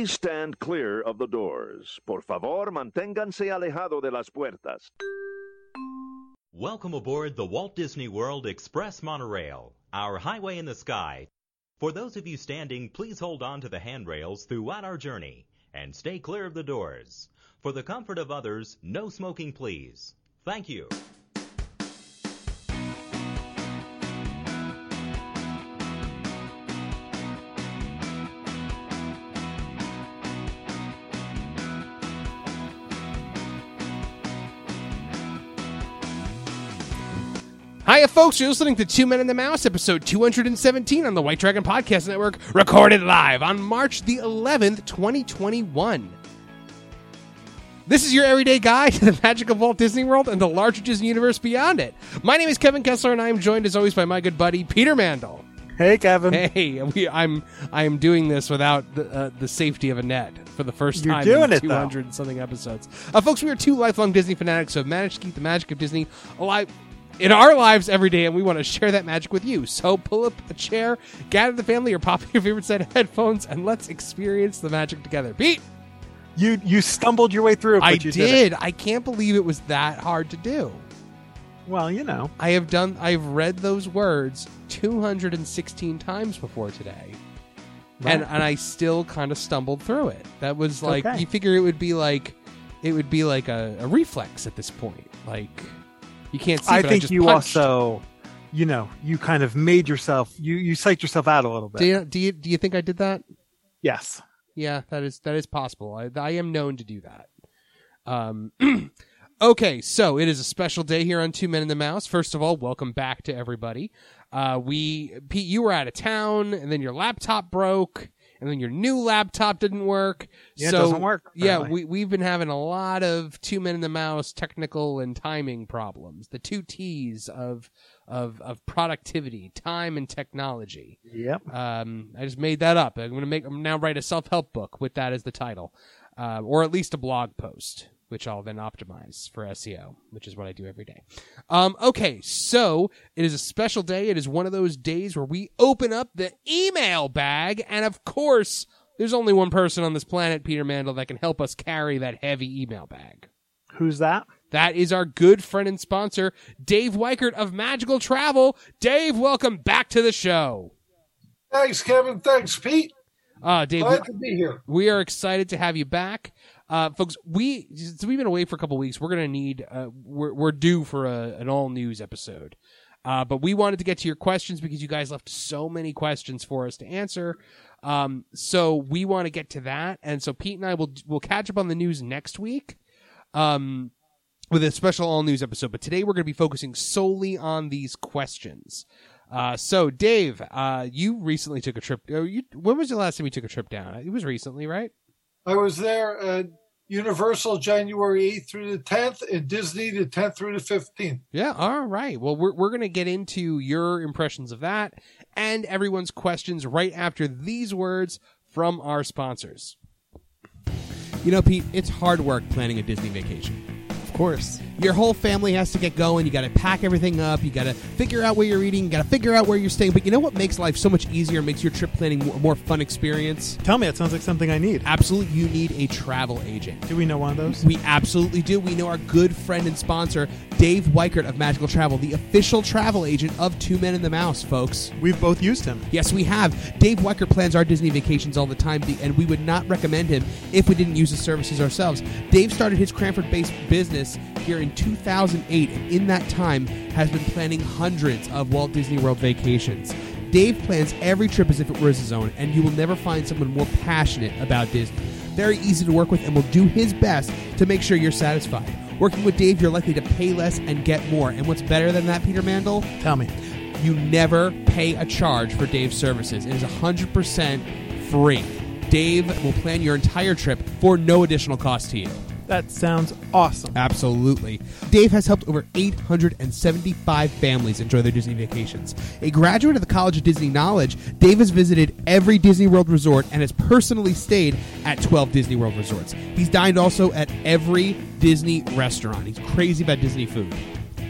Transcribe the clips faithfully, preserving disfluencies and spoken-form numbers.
Please stand clear of the doors. Por favor, manténganse alejado de las puertas. Welcome aboard the Walt Disney World Express Monorail, our highway in the sky. For those of you standing, please hold on to the handrails throughout our journey and stay clear of the doors. For the comfort of others, no smoking, please. Thank you. Hiya, folks. You're listening to Two Men and the Mouse, episode two hundred seventeen on the White Dragon Podcast Network, recorded live on March the eleventh, twenty twenty-one. This is your everyday guide to the magic of Walt Disney World and the larger Disney universe beyond it. My name is Kevin Kessler, and I am joined, as always, by my good buddy, Peter Mandel. Hey, Kevin. Hey, we, I'm I am doing this without the, uh, the safety of a net for the first You're time doing in it, two hundred and something episodes. Uh, folks, we are two lifelong Disney fanatics who have managed to keep the magic of Disney alive in our lives every day, and we want to share that magic with you. So pull up a chair, gather the family, or pop in your favorite set of headphones, and let's experience the magic together. Pete! You you stumbled your way through it, but I you did. did it. I can't believe it was that hard to do. Well, you know. I have done. I've read those words two hundred sixteen times before today, Right. and and I still kind of stumbled through it. That was like Okay. you figure it would be like it would be like a, a reflex at this point. Like you can't see. I but think I just you punched. also, you know, you kind of made yourself, you, you psyched yourself out a little bit. Do you, do you do you think I did that? Yes. Yeah, that is that is possible. I, I am known to do that. Um, okay, so it is a special day here on Two Men and the Mouse. First of all, welcome back to everybody. Uh, we Pete, you were out of town, and then your laptop broke, and then your new laptop didn't work. Yeah, so, it doesn't work. Yeah, apparently. we we've been having a lot of Two Men and the Mouse technical and timing problems. The two T's of of of productivity, time and technology. Yep. Um, I just made that up. I'm going to make I'm now write a self-help book with that as the title, uh, or at least a blog post, which I'll then optimize for S E O, which is what I do every day. Um, okay, so it is a special day. It is one of those days where we open up the email bag, and of course, there's only one person on this planet, Peter Mandel, that can help us carry that heavy email bag. Who's that? That is our good friend and sponsor, Dave Weichert of Magical Travel. Dave, welcome back to the show. Thanks, Kevin. Thanks, Pete. Uh, Dave, Glad to be here. we are excited to have you back. Uh, folks, we, since we've been away for a couple weeks, we're going to need, uh, we're, we're due for a, an all news episode. Uh, but we wanted to get to your questions because you guys left so many questions for us to answer. Um, so we want to get to that. And so Pete and I will, will catch up on the news next week. Um, with a special all news episode, but today we're going to be focusing solely on these questions. Uh, so Dave, uh, you recently took a trip. Uh, you, when was the last time you took a trip down? It was recently, right? I was there at Universal January eighth through the tenth, and Disney the tenth through the fifteenth. Yeah. All right. Well, we're we're going to get into your impressions of that and everyone's questions right after these words from our sponsors. You know, Pete, it's hard work planning a Disney vacation. Of course. Your whole family has to get going. You got to pack everything up. You got to figure out where you're eating. You got to figure out where you're staying. But you know what makes life so much easier, makes your trip planning a more fun experience? Tell me, it sounds like something I need. Absolutely, you need a travel agent. Do we know one of those? We absolutely do. We know our good friend and sponsor, Dave Weichert of Magical Travel, the official travel agent of Two Men and the Mouse, folks. We've both used him. Yes, we have. Dave Weichert plans our Disney vacations all the time, and we would not recommend him if we didn't use his services ourselves. Dave started his Cranford-based business here in two thousand eight, and in that time has been planning hundreds of Walt Disney World vacations. Dave plans every trip as if it was his own, and you will never find someone more passionate about Disney. Very easy to work with, and will do his best to make sure you're satisfied. Working with Dave, you're likely to pay less and get more. And what's better than that, Peter Mandel? Tell me. You never pay a charge for Dave's services. It is one hundred percent free. Dave will plan your entire trip for no additional cost to you. That sounds awesome. Absolutely. Dave has helped over eight hundred seventy-five families enjoy their Disney vacations. A graduate of the College of Disney Knowledge, Dave has visited every Disney World resort and has personally stayed at twelve Disney World resorts. He's dined also at every Disney restaurant. He's crazy about Disney food.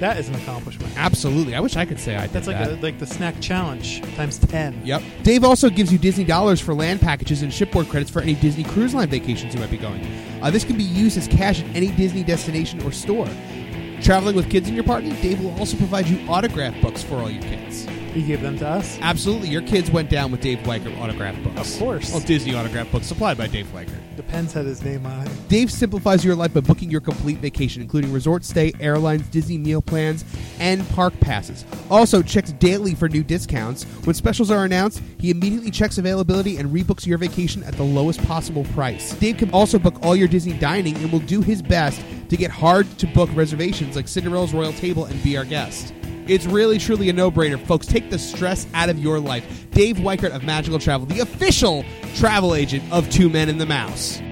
That is an accomplishment. Absolutely. I wish I could say I did That's like that. a, like the snack challenge times ten. Yep. Dave also gives you Disney dollars for land packages and shipboard credits for any Disney Cruise Line vacations you might be going. Uh, this can be used as cash at any Disney destination or store. Traveling with kids in your party, Dave will also provide you autograph books for all your kids. He gave them to us? Absolutely. Your kids went down with Dave Weicker autograph books. Of course. Well, Disney autograph books supplied by Dave Weicker. Depends had his name on it. Dave simplifies your life by booking your complete vacation, including resort stay, airlines, Disney meal plans, and park passes. Also, checks daily for new discounts. When specials are announced, he immediately checks availability and rebooks your vacation at the lowest possible price. Dave can also book all your Disney dining and will do his best to get hard-to-book reservations like Cinderella's Royal Table and Be Our Guest. It's really, truly a no-brainer, folks. Take the stress out of your life. Dave Weichert of Magical Travel, the official travel agent of Two Men and the Mouse.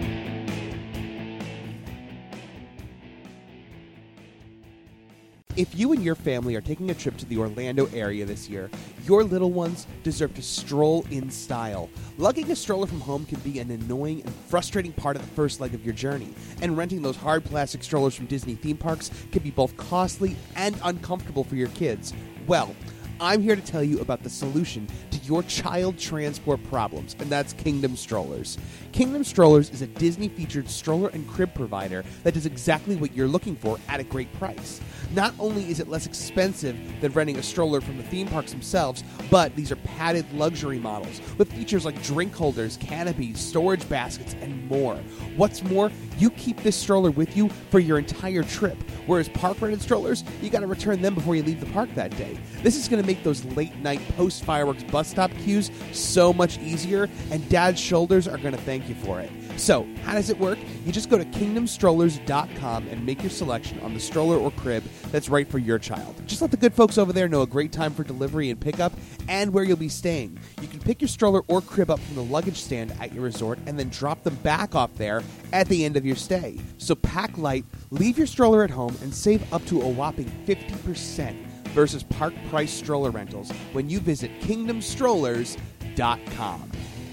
If you and your family are taking a trip to the Orlando area this year, your little ones deserve to stroll in style. Lugging a stroller from home can be an annoying and frustrating part of the first leg of your journey, and renting those hard plastic strollers from Disney theme parks can be both costly and uncomfortable for your kids. Well, I'm here to tell you about the solution to your child transport problems, and that's Kingdom Strollers. Kingdom Strollers is a Disney-featured stroller and crib provider that does exactly what you're looking for at a great price. Not only is it less expensive than renting a stroller from the theme parks themselves, but these are padded luxury models with features like drink holders, canopies, storage baskets, and more. What's more, you keep this stroller with you for your entire trip, whereas park-rented strollers, you got to return them before you leave the park that day. This is going to make those late-night post-fireworks bus stop queues so much easier, and Dad's shoulders are going to thank you for it. So, how does it work? You just go to kingdom strollers dot com and make your selection on the stroller or crib that's right for your child. Just let the good folks over there know a great time for delivery and pickup and where you'll be staying. You can pick your stroller or crib up from the luggage stand at your resort and then drop them back off there at the end of your stay. So pack light, leave your stroller at home, and save up to a whopping fifty percent versus park price stroller rentals when you visit kingdom strollers dot com.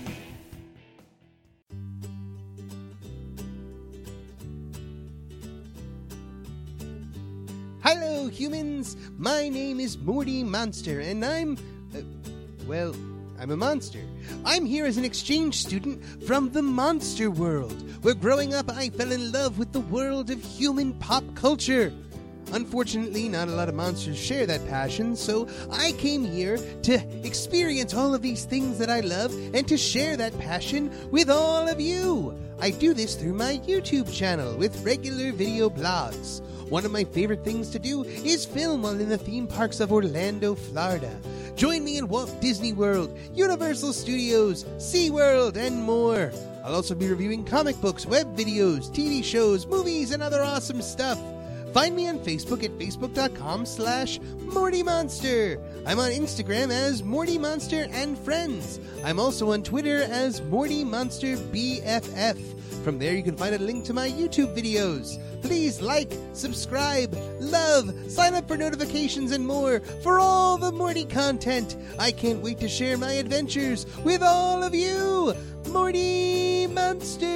Hello, humans! My name is Morty Monster, and I'm... Uh, well, I'm a monster. I'm here as an exchange student from the Monster World, where growing up I fell in love with the world of human pop culture. Unfortunately, not a lot of monsters share that passion, so I came here to experience all of these things that I love and to share that passion with all of you. I do this through my YouTube channel with regular video blogs. One of my favorite things to do is film while in the theme parks of Orlando, Florida. Join me in Walt Disney World, Universal Studios, SeaWorld, and more. I'll also be reviewing comic books, web videos, T V shows, movies, and other awesome stuff. Find me on Facebook at facebook.com slash Morty Monster. I'm on Instagram as Morty Monster and Friends. I'm also on Twitter as Morty Monster B F F. From there you can find a link to my YouTube videos. Please like, subscribe, love, sign up for notifications and more for all the Morty content. I can't wait to share my adventures with all of you. Morty Monster!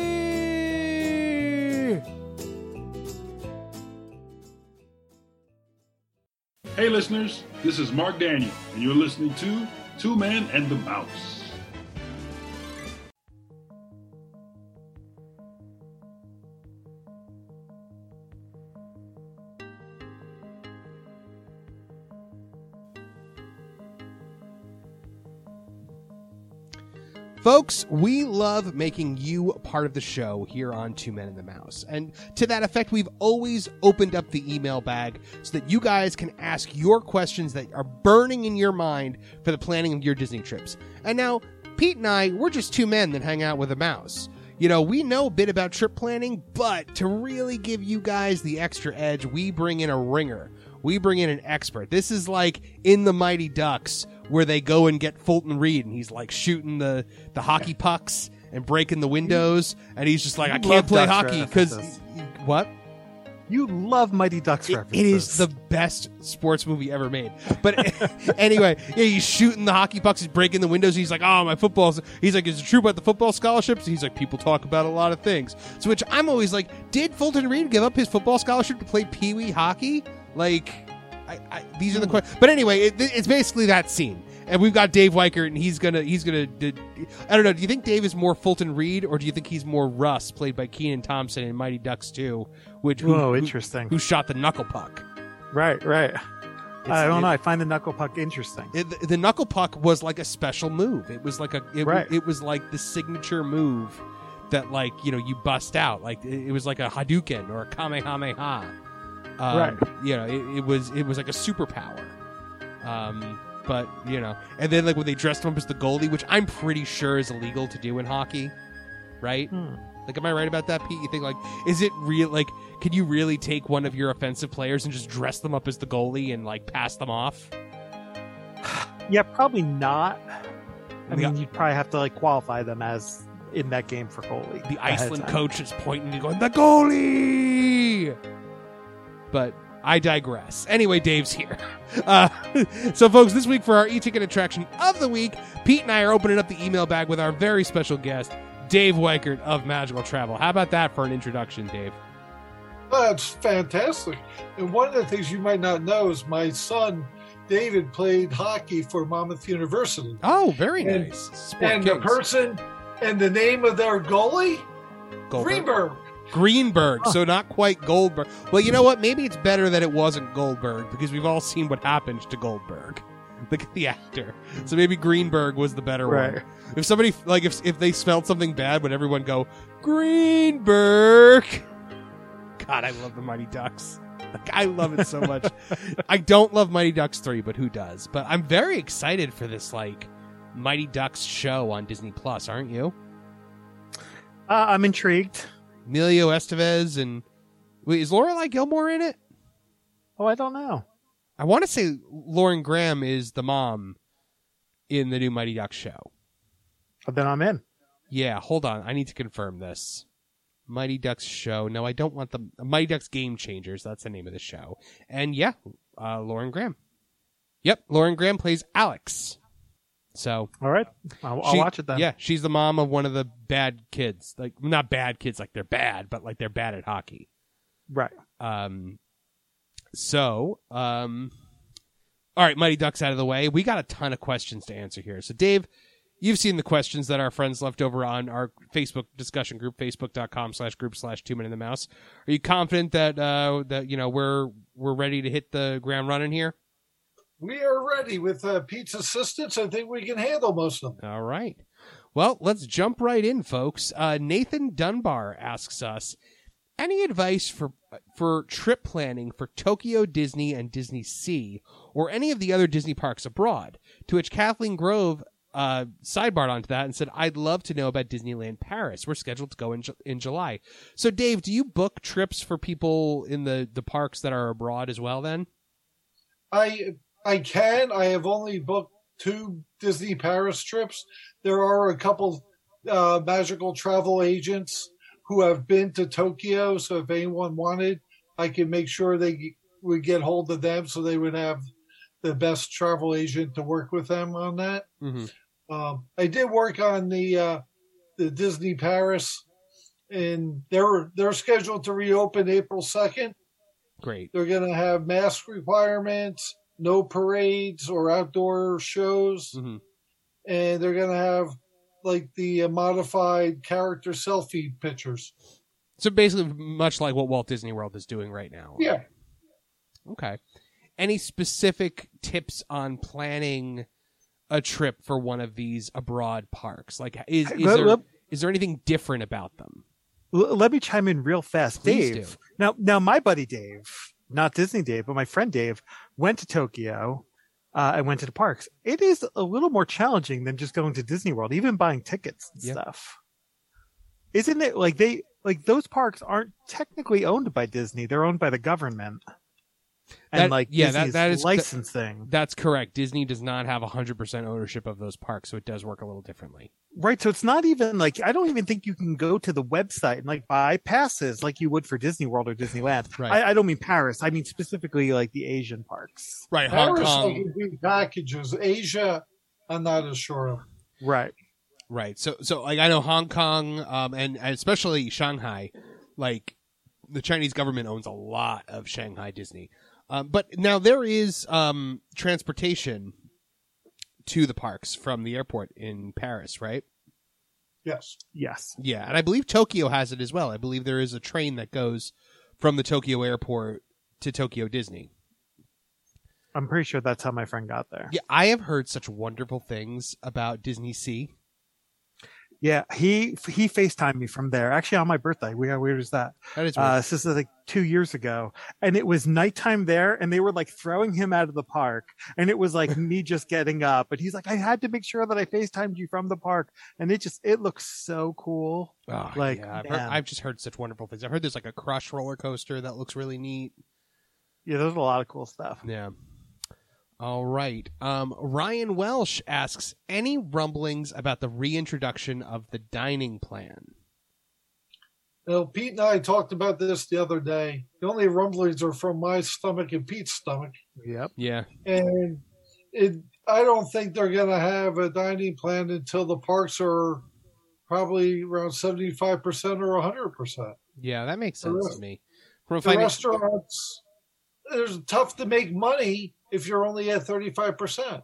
Hey listeners, this is Mark Daniel, and you're listening to Two Men and the Mouse. Folks, we love making you part of the show here on Two Men and the Mouse. And to that effect, we've always opened up the email bag so that you guys can ask your questions that are burning in your mind for the planning of your Disney trips. And now, Pete and I, we're just two men that hang out with a mouse. You know, we know a bit about trip planning, but to really give you guys the extra edge, we bring in a ringer. We bring in an expert. This is like in the Mighty Ducks, where they go and get Fulton Reed, and he's like shooting the, the hockey pucks and breaking the windows, and he's just like, You I can't love play Ducks hockey because references. what? You love Mighty Ducks It, references. it is the best sports movie ever made. But anyway, yeah, he's shooting the hockey pucks, he's breaking the windows. He's like, oh, my football's. He's like, is it true about the football scholarships? He's like, people talk about a lot of things. So which I'm always like, did Fulton Reed give up his football scholarship to play Pee Wee hockey? Like, I, I, these are the questions. But anyway, it, it's basically that scene, and we've got Dave Weichert, and he's gonna he's gonna. I don't know. Do you think Dave is more Fulton Reed, or do you think he's more Russ, played by Kenan Thompson in Mighty Ducks two, which who, Whoa, who- interesting. Who, shot the knuckle puck? Right, right. I don't it- know. I find the knuckle puck interesting. It, the, the knuckle puck was like a special move. It was like a it, Right. it was like the signature move that, like, you know, you bust out. Like it, it was like a Hadouken or a Kamehameha. Um, Right. You know, it, it was it was like a superpower. Um, but you know, and then like when they dressed him up as the goalie, which I'm pretty sure is illegal to do in hockey, right? Hmm. Like, am I right about that, Pete? You think, like, is it real? Like, can you really take one of your offensive players and just dress them up as the goalie and like pass them off? Yeah, probably not. I The- mean, you'd probably have to like qualify them as in that game for goalie. The ahead of Iceland time. coach is pointing and going, the goalie! But I digress. Anyway, Dave's here. Uh, so, folks, this week for our e-ticket attraction of the week, Pete and I are opening up the email bag with our very special guest, Dave Weichert of Magical Travel. How about that for an introduction, Dave? That's fantastic. And one of the things you might not know is my son, David, played hockey for Monmouth University. Oh, very And- nice. Sport and the Kings. person and the name of their goalie, Goldberg. Greenberg. Greenberg, so not quite Goldberg. Well, you know what? Maybe it's better that it wasn't Goldberg, because we've all seen what happened to Goldberg, the, the actor. So maybe Greenberg was the better Right. one. If somebody, like, if if they spelled something bad, would everyone go, Greenberg? God, I love the Mighty Ducks. Like, I love it so much. I don't love Mighty Ducks three, but who does? But I'm very excited for this, like, Mighty Ducks show on Disney Plus, aren't you? Uh, I'm intrigued. Emilio Estevez and wait, is Lorelai Gilmore in it? Oh, I don't know. I want to say Lauren Graham is the mom in the new Mighty Ducks show. But then I'm in. Yeah, hold on. I need to confirm this. Mighty Ducks show. No, I don't want the Mighty Ducks Game Changers. That's the name of the show. And yeah, uh, Lauren Graham. Yep, Lauren Graham plays Alex. So All right. I'll, I'll she- watch it then. Yeah, she's the mom of one of the bad kids. Like, not bad kids like they're bad, but like they're bad at hockey. Right. Um, so, um, all right, Mighty Ducks out of the way. We got a ton of questions to answer here. So, Dave, you've seen the questions that our friends left over on our Facebook discussion group, facebook.com slash group slash two men in the mouse. Are you confident that, uh, that, you know, we're, we're ready to hit the ground running here? We are ready with uh, Pete's assistance. I think we can handle most of them. All right. Well, let's jump right in, folks. Uh, Nathan Dunbar asks us, any advice for for trip planning for Tokyo Disney and Disney Sea, or any of the other Disney parks abroad? To which Kathleen Grove uh, sidebarred onto that and said, I'd love to know about Disneyland Paris. We're scheduled to go in, Ju- in July. So, Dave, do you book trips for people in the, the parks that are abroad as well, then? I I can. I have only booked two Disney Paris trips. There are a couple uh, magical travel agents who have been to Tokyo. So if anyone wanted, I can make sure they would get hold of them so they would have the best travel agent to work with them on that. Mm-hmm. Um, I did work on the uh, the Disney Paris, and they're they're scheduled to reopen April second. Great. They're going to have mask requirements, no parades or outdoor shows, Mm-hmm. and they're going to have like the uh, modified character selfie pictures. So basically, much like what Walt Disney World is doing right now. Yeah. Okay. Any specific tips on planning a trip for one of these abroad parks? Like, is, is, Let- there, let- is there anything different about them? L- let me chime in real fast. Please Dave. do. Now, now, my buddy Dave, not Disney Dave, but my friend Dave, went to Tokyo uh, and went to the parks. It is a little more challenging than just going to Disney World, even buying tickets and Yep. stuff. Isn't it like they like those parks aren't technically owned by Disney? They're owned by the government. And That- like yeah, that- Disney's that is- licensing. That's correct. Disney does not have one hundred percent ownership of those parks, so it does work a little differently. Right, so it's not even like I don't even think you can go to the website and like buy passes like you would for Disney World or Disneyland. Right. I, I don't mean Paris. I mean specifically like the Asian parks. Right. Hong Paris Kong. will be packages. Asia, I'm not as sure of. Right. Right. So, so like I know Hong Kong, um, and, and especially Shanghai, like the Chinese government owns a lot of Shanghai Disney. Um, but now there is um, transportation to the parks from the airport in Paris, right? Yes. Yes. Yeah, and I believe Tokyo has it as well. I believe there is a train that goes from the Tokyo airport to Tokyo Disney. I'm pretty sure that's how my friend got there. Yeah, I have heard such wonderful things about Disney Sea. Yeah, he he FaceTimed me from there. Actually, on my birthday. We how weird is that? That is weird. Uh, this is like two years ago, and it was nighttime there, and they were like throwing him out of the park, and it was like me just getting up, but he's like, I had to make sure that I FaceTimed you from the park, and it just it looks so cool. Oh, like yeah, I've, heard, I've just heard such wonderful things. I've heard there's like a Crush roller coaster that looks really neat. Yeah, there's a lot of cool stuff. Yeah. All right. Um, Ryan Welsh asks, any rumblings about the reintroduction of the dining plan? Well, Pete and I talked about this the other day. The only rumblings are from my stomach and Pete's stomach. Yep. Yeah. And it, I don't think they're going to have a dining plan until the parks are probably around seventy-five percent or one hundred percent. Yeah, that makes sense rest- to me. From a The finan- restaurants, it's tough to make money if you're only at thirty-five percent.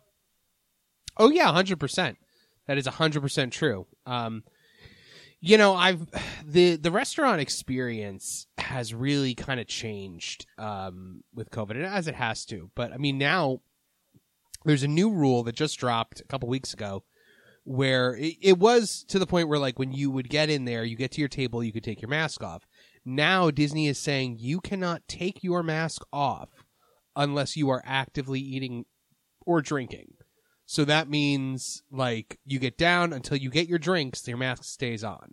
Oh, yeah, one hundred percent. That is one hundred percent true. Um, you know, I've the the restaurant experience has really kind of changed um, with COVID, and as it has to. But, I mean, now there's a new rule that just dropped a couple weeks ago where it, it was to the point where, like, when you would get in there, you get to your table, you could take your mask off. Now Disney is saying you cannot take your mask off unless you are actively eating or drinking. So that means, like, you get down until you get your drinks, your mask stays on.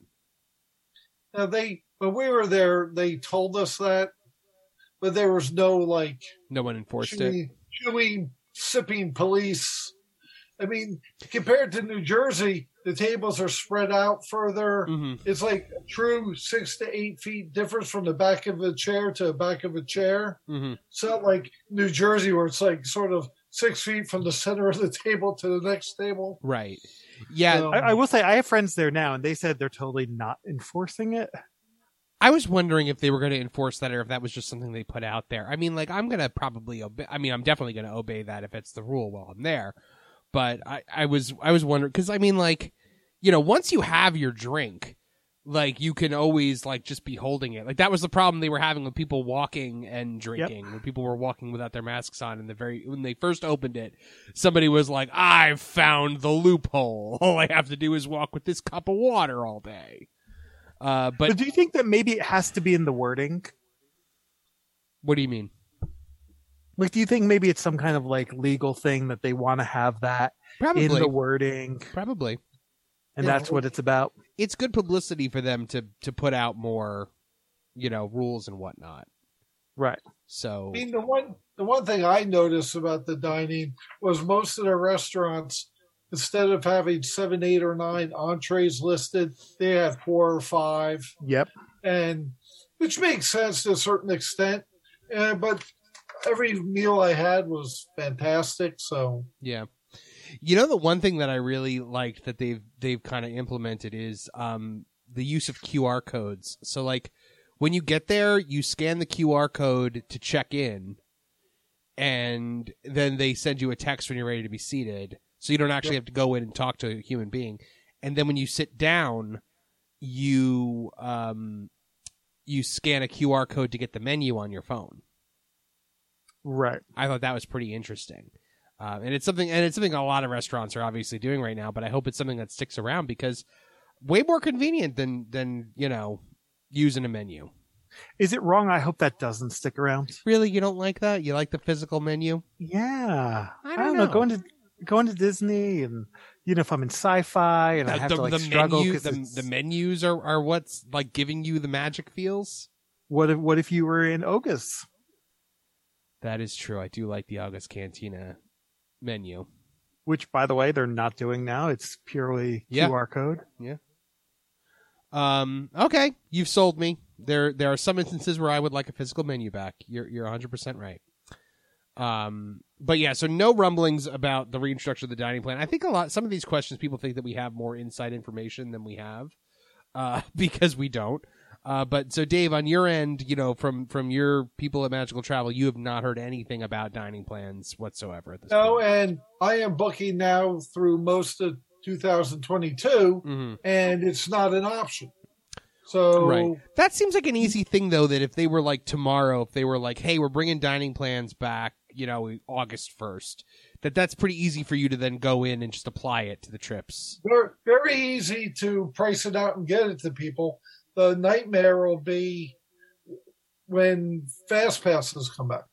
Now, they, when we were there, they told us that, but there was no, like, No one enforced it. chewing, chewing, sipping police. I mean, compared to New Jersey, the tables are spread out further. hmm It's like a true six to eight feet difference from the back of a chair to the back of a chair. hmm It's not like New Jersey where it's like sort of six feet from the center of the table to the next table. Right. Yeah, So- I, I will say I have friends there now, and they said they're totally not enforcing it. I was wondering if they were going to enforce that or if that was just something they put out there. I mean, like, I'm going to probably obey. I mean, I'm definitely going to obey that if it's the rule while I'm there. But I, I was, I was wondering because I mean, like, you know, once you have your drink, like, you can always like just be holding it. Like that was the problem they were having with people walking and drinking. When people were walking without their masks on, and the very when they first opened it, somebody was like, "I've found the loophole. All I have to do is walk with this cup of water all day." Uh, but, But do you think that maybe it has to be in the wording? what do you mean? Like, do you think maybe it's some kind of like legal thing that they want to have that Probably, in the wording, probably. and Yeah. that's what it's about? It's good publicity for them to to put out more, you know, rules and whatnot. Right. So I mean, the one the one thing I noticed about the dining was most of the restaurants, instead of having seven, eight, or nine entrees listed, they had four or five, Yep. and which makes sense to a certain extent. Uh, but every meal I had was fantastic. So yeah, you know, the one thing that I really liked that they've they've kind of implemented is um the use of Q R codes. So like when you get there, you scan the Q R code to check in, and then they send you a text when you're ready to be seated. So you don't actually have to go in and talk to a human being. And then when you sit down, you um, you scan a Q R code to get the menu on your phone. Right. I thought that was pretty interesting, uh, and it's something and it's something a lot of restaurants are obviously doing right now. But I hope it's something that sticks around because way more convenient than than you know using a menu. Is it wrong? I hope that doesn't stick around. Really, you don't like that? You like the physical menu? Yeah. I don't know. know. Going to going to Disney, and you know, if I'm in sci-fi and I have the, to like the struggle menu, 'cause the, it's- the menus are, are what's like giving you the magic feels. what if what if you were in August? That is true. I do like the August Cantina menu. Which, by the way, they're not doing now. It's purely Yeah. Q R code. Um. Okay, you've sold me. There, there are some instances where I would like a physical menu back. You're, you're one hundred percent right. Um. But yeah, so no rumblings about the reintroduction of the dining plan. I think a lot. Some of these questions, people think that we have more inside information than we have, uh, because we don't. Uh, but so Dave, on your end, you know, from from your people at Magical Travel, you have not heard anything about dining plans whatsoever at this No, point. and I am booking now through most of two thousand twenty-two, Mm-hmm. and it's not an option. So Right. That seems like an easy thing, though, that if they were like tomorrow, if they were like, hey, we're bringing dining plans back, you know, August first, that that's pretty easy for you to then go in and just apply it to the trips. They're very easy to price it out and get it to people. The nightmare will be when fast passes come back.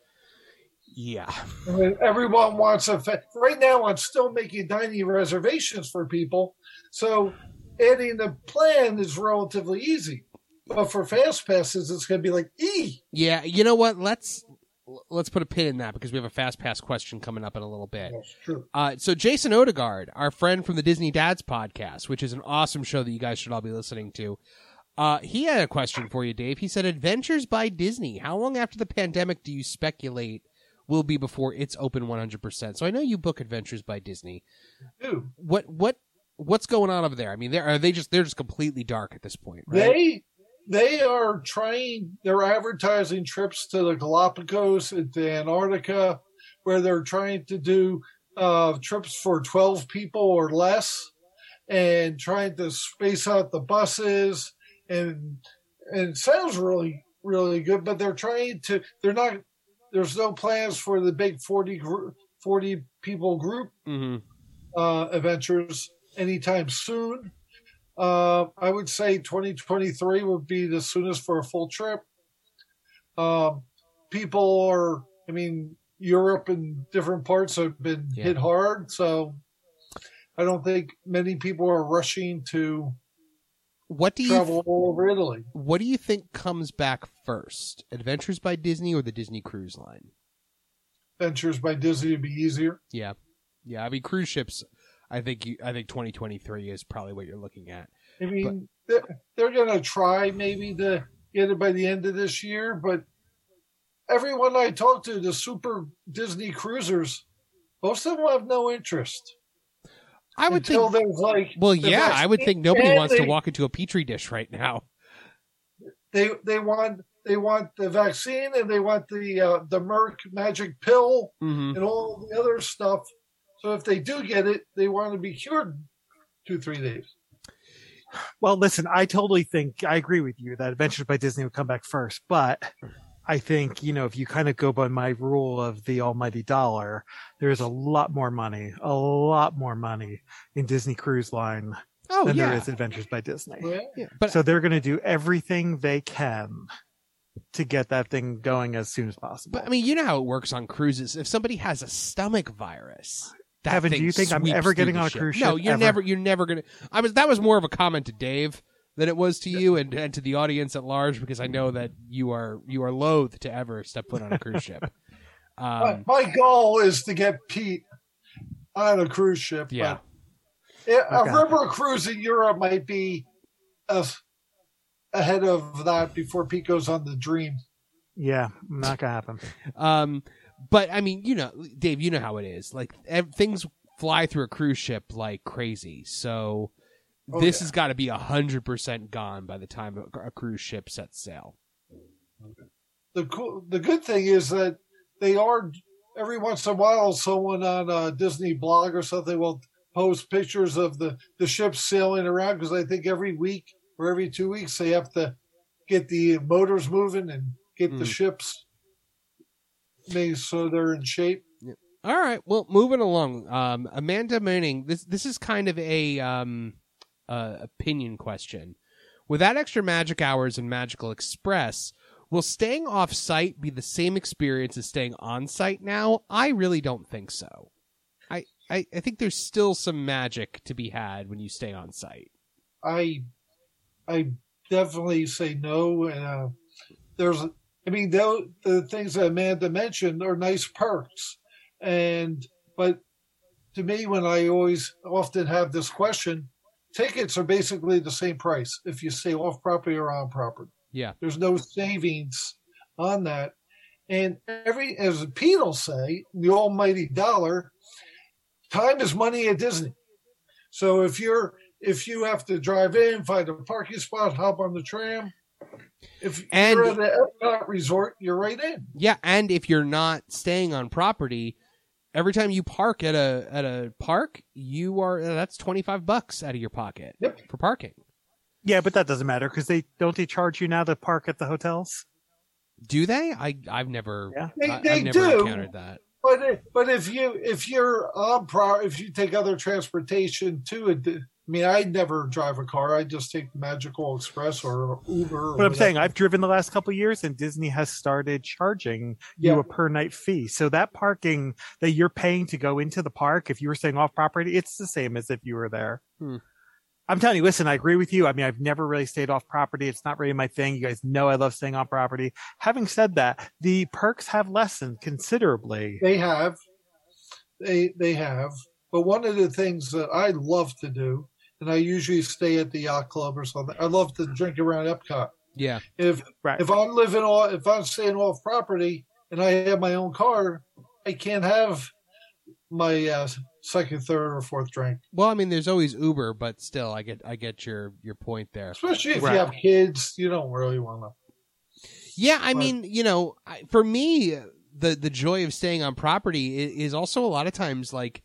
Yeah. I mean, everyone wants a fa- right now. I'm still making dining reservations for people, so adding the plan is relatively easy. But for fast passes, it's going to be like e. Yeah. You know what? Let's let's put a pin in that because we have a fast pass question coming up in a little bit. That's true. Uh, so Jason Odegaard, our friend from the Disney Dads podcast, which is an awesome show that you guys should all be listening to. Uh, he had a question for you, Dave. He said, Adventures by Disney. How long after the pandemic do you speculate will be before it's open one hundred percent? So I know you book Adventures by Disney. Dude, What what what's going on over there? I mean, they're, are they just they're just completely dark at this point, right? they they are trying. They're advertising trips to the Galapagos and to Antarctica, where they're trying to do uh, trips for twelve people or less, and trying to space out the buses. And and it sounds really really good, but they're trying to. They're not. There's no plans for the big forty group, forty people group Mm-hmm. uh, adventures anytime soon. Uh, I would say twenty twenty-three would be the soonest for a full trip. Um, people are. I mean, Europe and different parts have been Yeah. hit hard, so I don't think many people are rushing to What do you travel all over Italy. what do you think comes back first? Adventures by Disney or the Disney Cruise Line? Ventures by Disney would be easier. Yeah, yeah. I mean, cruise ships. I think you, I think twenty twenty-three is probably what you're looking at. I mean, they're, they're going to try maybe to get it by the end of this year, but everyone I talk to, the super Disney cruisers, most of them have no interest. I would until think. there's like, Well, the yeah, I would vaccine, think nobody and wants to they- walk into a petri dish right now. They they want they want the vaccine and they want the uh, the Merck magic pill Mm-hmm. and all the other stuff. So if they do get it, they want to be cured two three days. Well, listen, I totally think I agree with you that Adventures by Disney would come back first, but I think, you know, if you kind of go by my rule of the almighty dollar, there's a lot more money, a lot more money in Disney Cruise Line Oh than yeah. there is Adventures by Disney. Yeah. yeah, but So they're going to do everything they can to get that thing going as soon as possible. but I mean, you know how it works on cruises. If somebody has a stomach virus, that Evan, do thing you think I'm sweeps ever through getting the on a ship. cruise No, ship? you're Ever. never. You're never gonna. I was. That was more of a comment to Dave than it was to you and, and to the audience at large, because I know that you are you are loath to ever step foot on a cruise ship. Um, my, my goal is to get Pete on a cruise ship. yeah. But it, Okay. a river cruise in Europe might be a, ahead of that before Pete goes on the Dream. Yeah, not going to happen. Um, but I mean, you know, Dave, you know how it is. Like ev- things fly through a cruise ship like crazy. So Oh, this yeah. has got to be a hundred percent gone by the time a, a cruise ship sets sail. The cool, the good thing is that they are every once in a while someone on a Disney blog or something will post pictures of the the ships sailing around, because I think every week or every two weeks they have to get the motors moving and get the Mm. ships made so they're in shape. All right. Well, moving along. Um, Amanda Manning, this this is kind of a um, uh, opinion question. Without extra magic hours and Magical Express, will staying off site be the same experience as staying on site now? I really don't think so. I, I, I think there's still some magic to be had when you stay on site. I I definitely say no. And uh, there's, I mean, the, the things that Amanda mentioned are nice perks, and but to me, when I always often have this question, tickets are basically the same price if you stay off property or on property. Yeah. There's no savings on that, and every as Pete will say, the almighty dollar, time is money at Disney. So if you're if you have to drive in, find a parking spot, hop on the tram, If And- you're at the Epcot resort, you're right in. Yeah, and if you're not staying on property, every time you park at a at a park, you are that's twenty-five bucks out of your pocket Yep. for parking. Yeah, but that doesn't matter because they don't they charge you now to park at the hotels. Do they? I I've never Yeah. They- I, they I've never do. encountered that. But if, but if you if you're on pro if you take other transportation too, it, I mean, I never drive a car. I just take Magical Express or Uber. Or But I'm saying whatever. I've driven the last couple of years, and Disney has started charging Yeah. you a per night fee. So that parking that you're paying to go into the park, if you were staying off property, it's the same as if you were there. Hmm. I'm telling you, listen, I agree with you. I mean, I've never really stayed off property. It's not really my thing. You guys know I love staying on property. Having said that, the perks have lessened considerably. They have, they they have. But one of the things that I love to do, and I usually stay at the yacht club or something. I love to drink around Epcot. Yeah. If Right. if I'm living off, if I'm staying off property and I have my own car, I can't have my uh, second, third, or fourth drink. Well, I mean, there's always Uber, but still, I get I get your your point there. Especially if Right. you have kids, you don't really want to. Yeah, I But- mean, you know, I- for me, the the joy of staying on property i- is also a lot of times like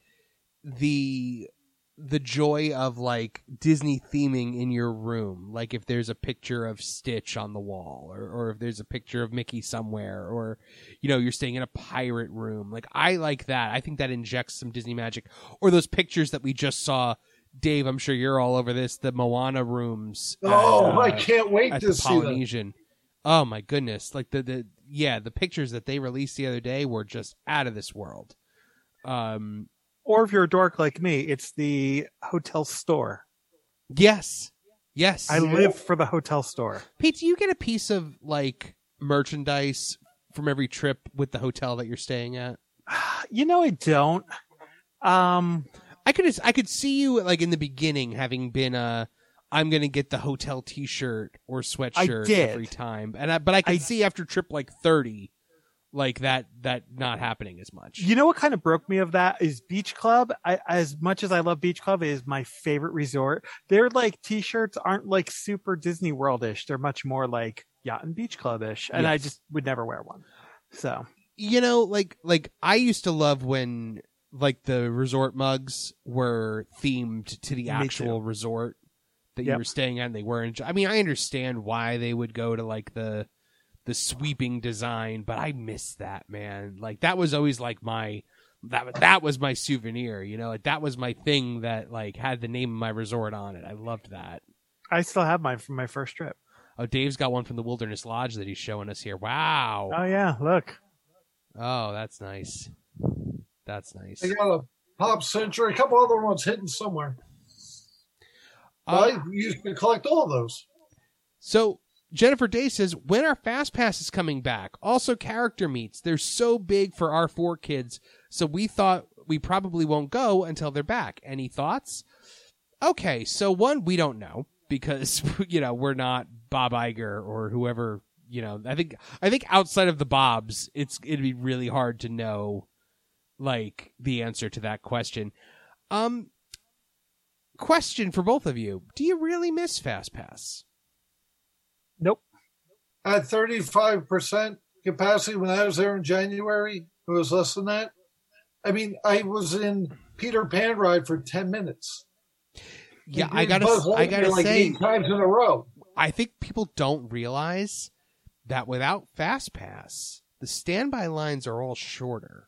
the the joy of like Disney theming in your room. Like if there's a picture of Stitch on the wall, or or if there's a picture of Mickey somewhere, or you know, you're staying in a pirate room. Like I like that. I think that injects some Disney magic. Or those pictures that we just saw. Dave, I'm sure you're all over this. The Moana rooms. at, Oh, uh, I can't wait at to the see that. Polynesian. Oh my goodness! Like the the yeah, the pictures that they released the other day were just out of this world. Um, Or if you're a dork like me, it's the hotel store. yes, yes. I live for the hotel store. Pete, do you get a piece of like merchandise from every trip with the hotel that you're staying at? You know, I don't. Um, I could I could see you like in the beginning having been a I'm gonna get the hotel T-shirt or sweatshirt did. every time, and I, but I could I- see after trip like thirty, like that that not happening as much. you know what kind of broke me of that is Beach Club. I, as much as I love Beach Club, it is my favorite resort. Their like t-shirts aren't like super Disney World-ish. They're much more like Yacht and Beach Club-ish, and I Yes. just would never wear one. So You know, like like I used to love when like the resort mugs were themed to the Me actual too. resort that you Yep. were staying at and they weren't. I mean, I understand why they would go to like the the sweeping design, but I miss that, man. Like that was always like my that that was my souvenir, you know? Like that was my thing that like had the name of my resort on it. I loved that. I still have mine from my first trip. Oh, Dave's got one from the Wilderness Lodge that he's showing us here. Wow. Oh yeah, look. Oh, that's nice. That's nice. I got a Pop Century, a couple other ones hidden somewhere. Uh, I used to collect all of those. So Jennifer Day says, when are Fast Passes coming back? Also character meets. They're so big for our four kids, so we thought we probably won't go until they're back. Any thoughts? Okay, so one, we don't know because you know we're not Bob Iger or whoever. You know, I think I think outside of the Bobs, it's it'd be really hard to know like the answer to that question. Um, question for both of you: do you really miss Fast Pass? Nope. At thirty-five percent capacity when I was there in January, it was less than that. I mean, I was in Peter Pan ride for ten minutes. Yeah, And I gotta, Buzz I Lightyear gotta like say, eight times in a row. I think people don't realize that without Fast Pass, the standby lines are all shorter.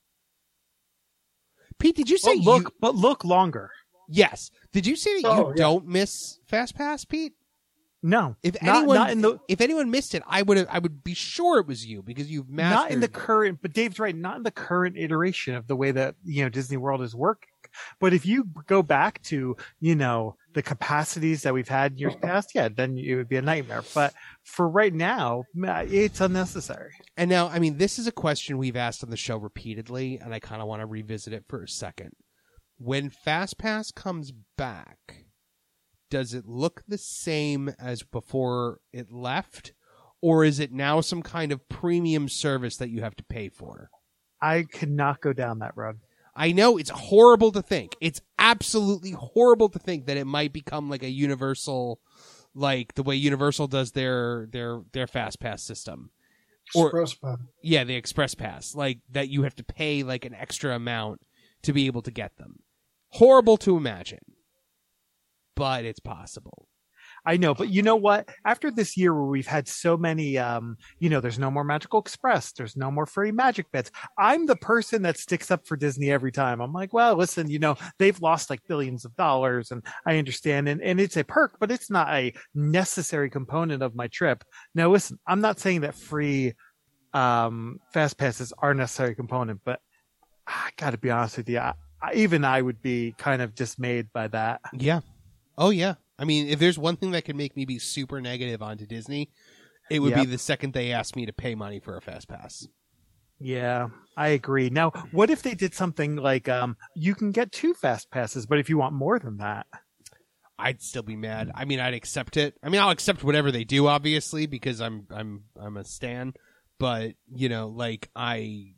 Pete, did you say But look, you? but look longer. Yes, did you say that you Oh, yeah. don't miss Fast Pass, Pete? No, If not, anyone, not in the if anyone missed it, I would, I would be sure it was you because you've mastered. not in the current. But Dave's right. Not in the current iteration of the way that you know Disney World is working. But if you go back to you know the capacities that we've had in years past, yeah, then it would be a nightmare. But for right now, it's unnecessary. And now, I mean, this is a question we've asked on the show repeatedly, and I kind of want to revisit it for a second. When Fast Pass comes back, does it look the same as before it left? Or is it now some kind of premium service that you have to pay for? I could not go down that road. I know it's horrible to think. It's absolutely horrible to think that it might become like a universal, like the way Universal does their their their Fast Pass system. Or, Express Pass. Yeah, the Express Pass, like that you have to pay like an extra amount to be able to get them. Horrible to imagine, but it's possible. I know, but you know what? After this year where we've had so many, um, you know, there's no more Magical Express, there's no more free Magic Beds. I'm the person that sticks up for Disney every time. I'm like, well, listen, you know, they've lost like billions of dollars, and I understand, and, and it's a perk, but it's not a necessary component of my trip. Now, listen, I'm not saying that free um, Fast Passes are a necessary component, but I got to be honest with you, I, I, even I would be kind of dismayed by that. Yeah. Oh, yeah. I mean, if there's one thing that could make me be super negative onto Disney, it would Yep. be the second they asked me to pay money for a Fast Pass. Yeah, I agree. Now, what if they did something like um, you can get two Fast Passes, but if you want more than that? I'd still be mad. I mean, I'd accept it. I mean, I'll accept whatever they do, obviously, because I'm I'm I'm a stan. But you know, like I,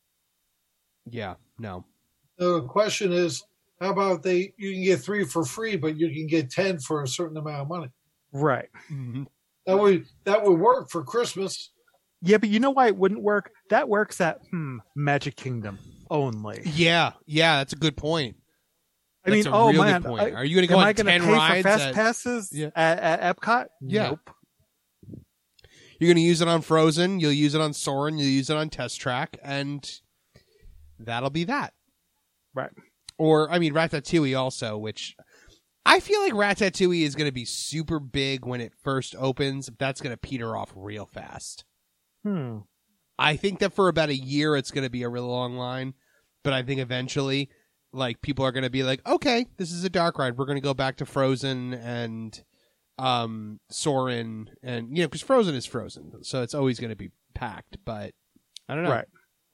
yeah, no. The question is, how about they? You can get three for free, but you can get ten for a certain amount of money. Right. Mm-hmm. That would that would work for Christmas. Yeah, but you know why it wouldn't work? That works at hmm, Magic Kingdom only. Yeah, yeah, that's a good point. I That's mean, a oh real man, good point. I- Are you going to go am on I going to ten pay rides? for Fast at- Passes Yeah. at, at Epcot? Yeah. Nope. You're going to use it on Frozen. You'll use it on Soarin'. You'll use it on Test Track, and that'll be that. Right. Or I mean, Ratatouille also, which I feel like Ratatouille is going to be super big when it first opens. But that's going to peter off real fast. Hmm. I think that for about a year, it's going to be a real long line, but I think eventually, like people are going to be like, okay, this is a dark ride. We're going to go back to Frozen and um, Soarin', and you know, because Frozen is Frozen, so it's always going to be packed. But I don't know. Right.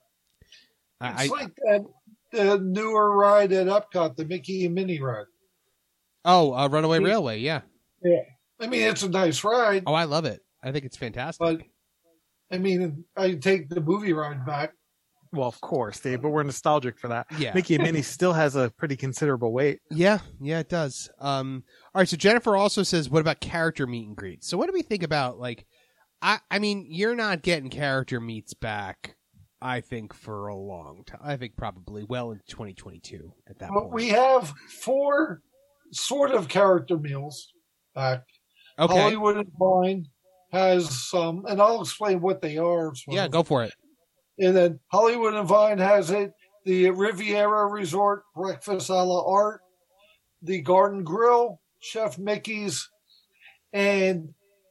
I, It's I, like that the newer ride at Epcot, the Mickey and Minnie ride. oh, uh, Runaway Railway, yeah. Yeah, I mean it's a nice ride, Oh, I love it. I think it's fantastic. but I mean I take the movie ride back. Well, of course, Dave, but we're nostalgic for that. Yeah. Mickey and Minnie still has a pretty considerable weight. Yeah, yeah, it does. Um, all right, so Jennifer also says, what about character meet and greets? So what do we think about, like, I, I mean, you're not getting character meets back, I think, for a long time. I think probably well into twenty twenty-two at that But point. we have four sort of character meals back. Okay, Hollywood and Vine has some, and I'll explain what they are. as well. yeah, go for it. And then Hollywood and Vine has it. The Riviera Resort Breakfast a la Art, the Garden Grill, Chef Mickey's, and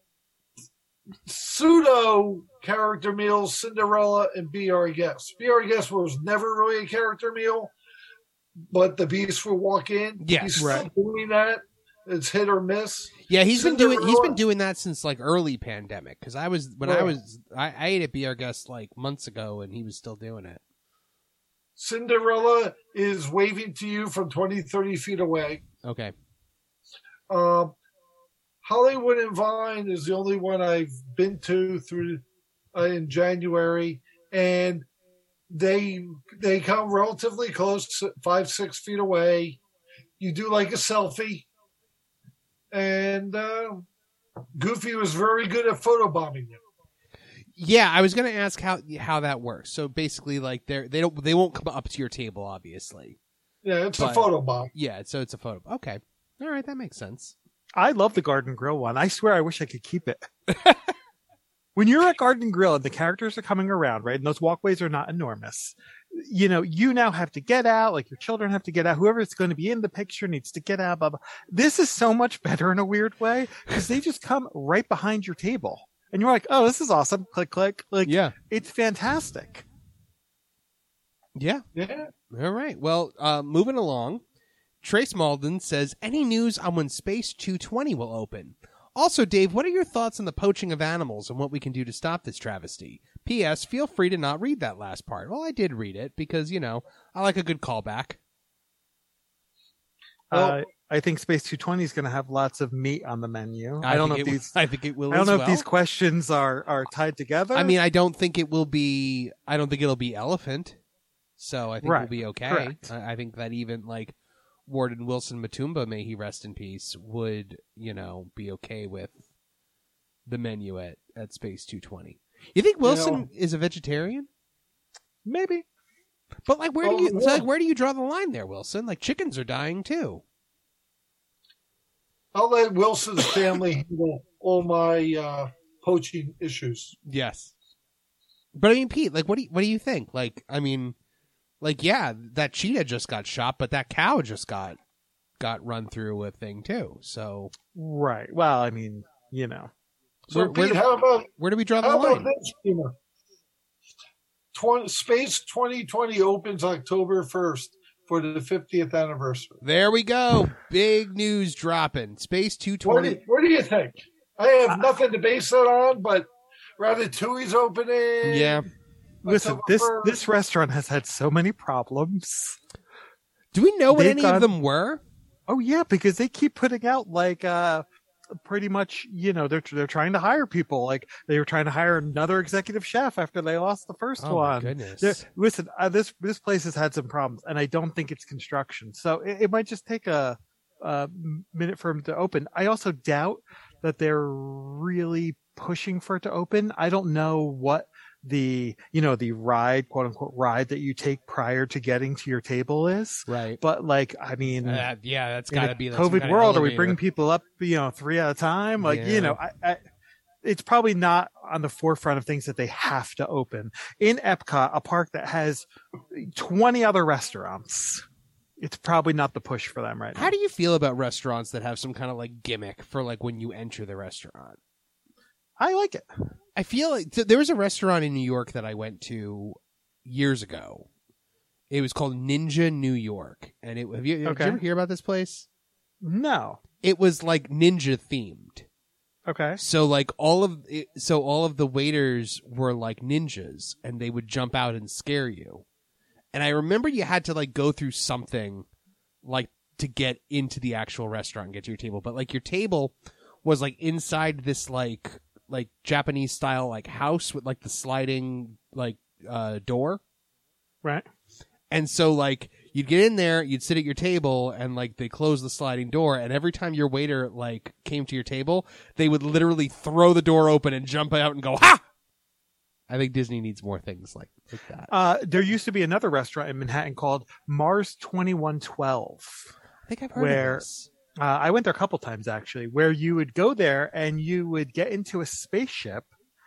pseudo character meals, Cinderella and Be Our Guest. Be Our Guest was never really a character meal, but the Beast will walk in. Yes. He's still Right. doing that. It's hit or miss. Yeah, he's been doing he's Cinderella- been doing that since like early pandemic. Because I was when I Right. was I, I ate at Be Our Guest like months ago, and he was still doing it. Cinderella is waving to you from twenty, thirty feet away. Okay, Um, Hollywood and Vine is the only one I've been to through uh, in January, and they they come relatively close, five six feet away. You do like a selfie, and uh, Goofy was very good at photobombing you. yeah, I was gonna ask how how that works. So basically, like they they don't they won't come up to your table, obviously. Yeah, it's But- a photobomb. Yeah, so it's a photo. Okay, all right, that makes sense. I love the Garden Grill one. I swear I wish I could keep it. When you're at Garden Grill and the characters are coming around, right, and those walkways are not enormous, you know, you now have to get out, like your children have to get out, whoever is going to be in the picture needs to get out, blah, blah. This is so much better in a weird way because they just come right behind your table. And you're like, oh, this is awesome. Click, click. Like, Yeah, it's fantastic. yeah. Yeah. All right. Well, uh, moving along, Trace Malden says, any news on when Space two twenty will open? Also, Dave, what are your thoughts on the poaching of animals and what we can do to stop this travesty? P S. Feel free to not read that last part. Well, I did read it because, you know, I like a good callback. Well- uh, I think Space two twenty is going to have lots of meat on the menu. I, don't know think if it, these. I think it will I don't as know well. if these questions are, are tied together. I mean, I don't think it will be. I don't think it'll be elephant. So I think Right. we'll be okay. Correct. I, I think that even like Warden Wilson Matumba, may he rest in peace, would, you know, be okay with the menu at, at Space two twenty. You think Wilson You know, is a vegetarian? Maybe. But like, where do Oh, you so, yeah. like where do you draw the line there, Wilson? Like, chickens are dying too. I'll let Wilson's family handle all my uh, poaching issues. Yes. But I mean, Pete, like, what do you, what do you think? Like, I mean, like, yeah, that cheetah just got shot, but that cow just got got run through a thing too. So Right. Well, I mean, you know. So, Where- where Pete, do- how about where do we draw the how line? about this humor? twenty, Space twenty twenty opens October first for the fiftieth anniversary. There we go. Big news dropping. Space two What do, twenty. you, what do you think? I have nothing to base it on, but Ratatouille's opening. Yeah. Listen, October this first. this restaurant has had so many problems. Do we know what They've any got- of them were? Oh yeah, because they keep putting out like uh pretty much, you know, they're they're trying to hire people. Like they were trying to hire another executive chef after they lost the first Oh my one. goodness. They're- listen, uh, this this place has had some problems, and I don't think it's construction. So it, it might just take a, a minute for them to open. I also doubt that they're really pushing for it to open. I don't know what the you know the ride, quote unquote ride, that you take prior to getting to your table is. Right. But like, I mean, Uh, yeah, that's in got a to be like some COVID kind of world, are we elevator. bringing people up, you know, three at a time? Like, Yeah. you know, I, I, it's probably not on the forefront of things that they have to open. In Epcot, a park that has twenty other restaurants, it's probably not the push for them right now. How do you feel about restaurants that have some kind of like gimmick for like when you enter the restaurant? I like it. I feel like th- there was a restaurant in New York that I went to years ago. It was called Ninja New York, and it have you, did Okay. you ever hear about this place? No. It was like ninja themed. Okay. So like all of it, so all of the waiters were like ninjas, and they would jump out and scare you. And I remember you had to like go through something like to get into the actual restaurant and get to your table. But like your table was like inside this like like Japanese style like house with like the sliding like uh door. Right. And so like you'd get in there, you'd sit at your table, and like they close the sliding door, and every time your waiter like came to your table, they would literally throw the door open and jump out and go, "Ha!" I think Disney needs more things like, like that. Uh, there used to be another restaurant in Manhattan called Mars twenty-one twelve. I think I've heard where- of this. Uh, I went there a couple times actually, where you would go there and you would get into a spaceship,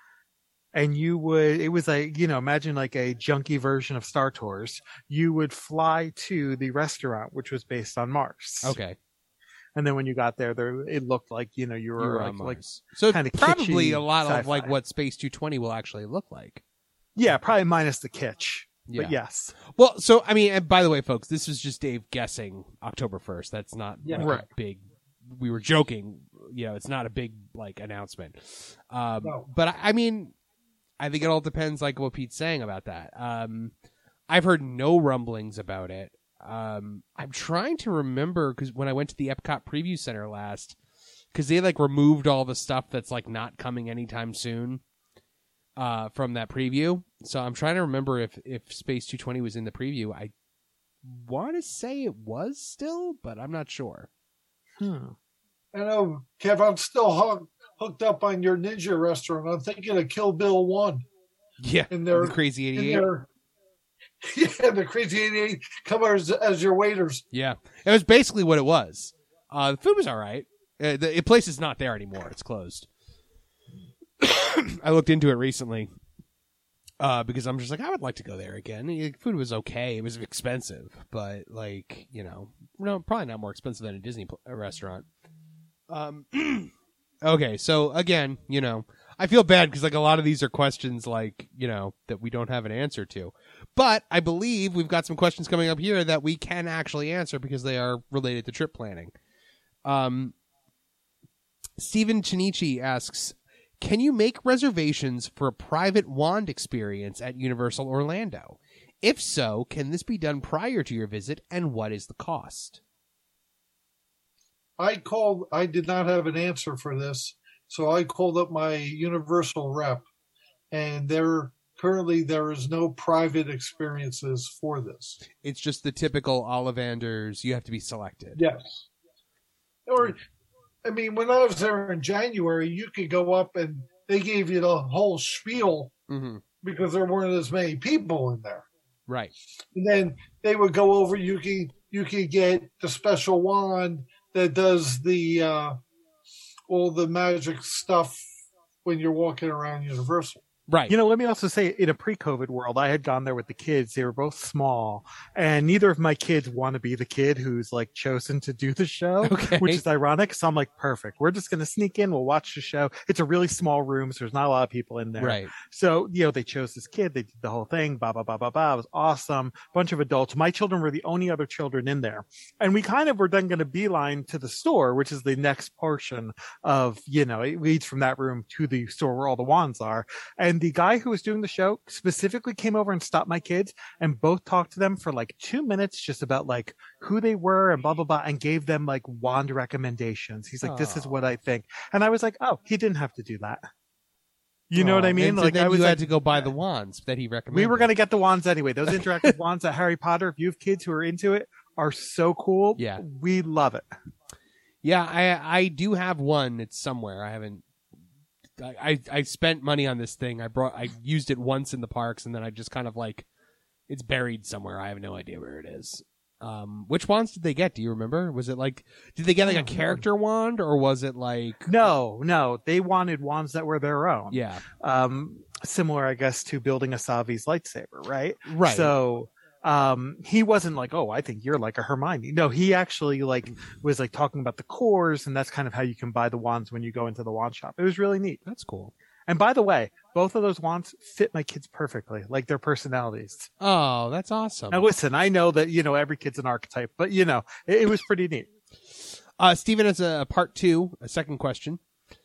and you would, it was like, you know, imagine like a junky version of Star Tours. You would fly to the restaurant, which was based on Mars. Okay. And then when you got there, there it looked like, you know, you You were, were like, on like, Mars. So kinda probably kitschy a lot of sci-fi. like what Space two twenty will actually look like. yeah, probably minus the kitsch. Yeah. But yes. Well, so I mean, and by the way, folks, this was just Dave guessing October first. That's not Yeah. like, Right. a big. We were joking, you know. It's not a big like announcement. Um, No. But I, I mean, I think it all depends, like what Pete's saying about that. Um, I've heard no rumblings about it. Um, I'm trying to remember because when I went to the Epcot Preview Center last, because they like removed all the stuff that's like not coming anytime soon. Uh, from that preview, so I'm trying to remember if if Space two twenty was in the preview. I want to say it was still, but I'm not sure. Hmm. I know, Kev, I'm still hooked, hooked up on your ninja restaurant. I'm thinking of Kill Bill one. Yeah, In their, the Crazy in eighty-eight. their, yeah, the Crazy eighty-eight come as, as your waiters. Yeah, it was basically what it was. Uh, the food was all right. Uh, the, the place is not there anymore. It's closed. I looked into it recently uh, because I'm just like, I would like to go there again. The food was okay. It was expensive, but like, you know, no, probably not more expensive than a Disney pl- a restaurant. Um, okay, so again, you know, I feel bad because like a lot of these are questions like, you know, that we don't have an answer to. But I believe we've got some questions coming up here that we can actually answer because they are related to trip planning. Um, Stephen Chinichi asks, can you make reservations for a private wand experience at Universal Orlando? If so, can this be done prior to your visit, and what is the cost? I called, I did not have an answer for this, so I called up my Universal rep, and their currently there is no private experiences for this. It's just the typical Ollivanders. You have to be selected. Yes. Or, I mean, when I was there in January, you could go up and they gave you the whole spiel Mm-hmm. because there weren't as many people in there. Right. And then they would go over, you could, you could get the special wand that does the, uh, all the magic stuff when you're walking around Universal. Right. You know, let me also say, in a pre-COVID world, I had gone there with the kids. They were both small, and neither of my kids want to be the kid who's like chosen to do the show, Okay. which is ironic. So I'm like, perfect. We're just going to sneak in. We'll watch the show. It's a really small room, so there's not a lot of people in there. Right. So, you know, they chose this kid. They did the whole thing. Blah, blah, blah, blah, blah. It was awesome. Bunch of adults. My children were the only other children in there. And we kind of were then going to beeline to the store, which is the next portion of, you know, it leads from that room to the store where all the wands are. And the guy who was doing the show specifically came over and stopped my kids and both talked to them for like two minutes just about like who they were and blah, blah, blah, and gave them like wand recommendations. He's like, this is what I think. And I was like, oh, he didn't have to do that. You know Oh, what I mean? And so Like then I was you like, had to go buy the wands that he recommended. we were going to get the wands anyway. Those interactive wands at Harry Potter, if you have kids who are into it, are so cool. Yeah. We love it. Yeah, I I do have one. It's somewhere. I haven't. I, I I spent money on this thing. I brought. I used it once in the parks, and then I just kind of like, it's buried somewhere. I have no idea where it is. Um, which wands did they get? Do you remember? Was it like, did they get like a character wand, or was it like? No, no, they wanted wands that were their own. Yeah. Um, similar, I guess, to building a Savi's lightsaber, right? Right. So, um, he wasn't like, oh, I think you're like a Hermione. No, he actually like was like talking about the cores, and that's kind of how you can buy the wands when you go into the wand shop. It was really neat. That's cool. And by the way, both of those wands fit my kids perfectly, like their personalities. Oh, that's awesome. Now, listen, I know that, you know, every kid's an archetype, but, you know, it, it was pretty neat. Uh, Steven has a part two, a second question.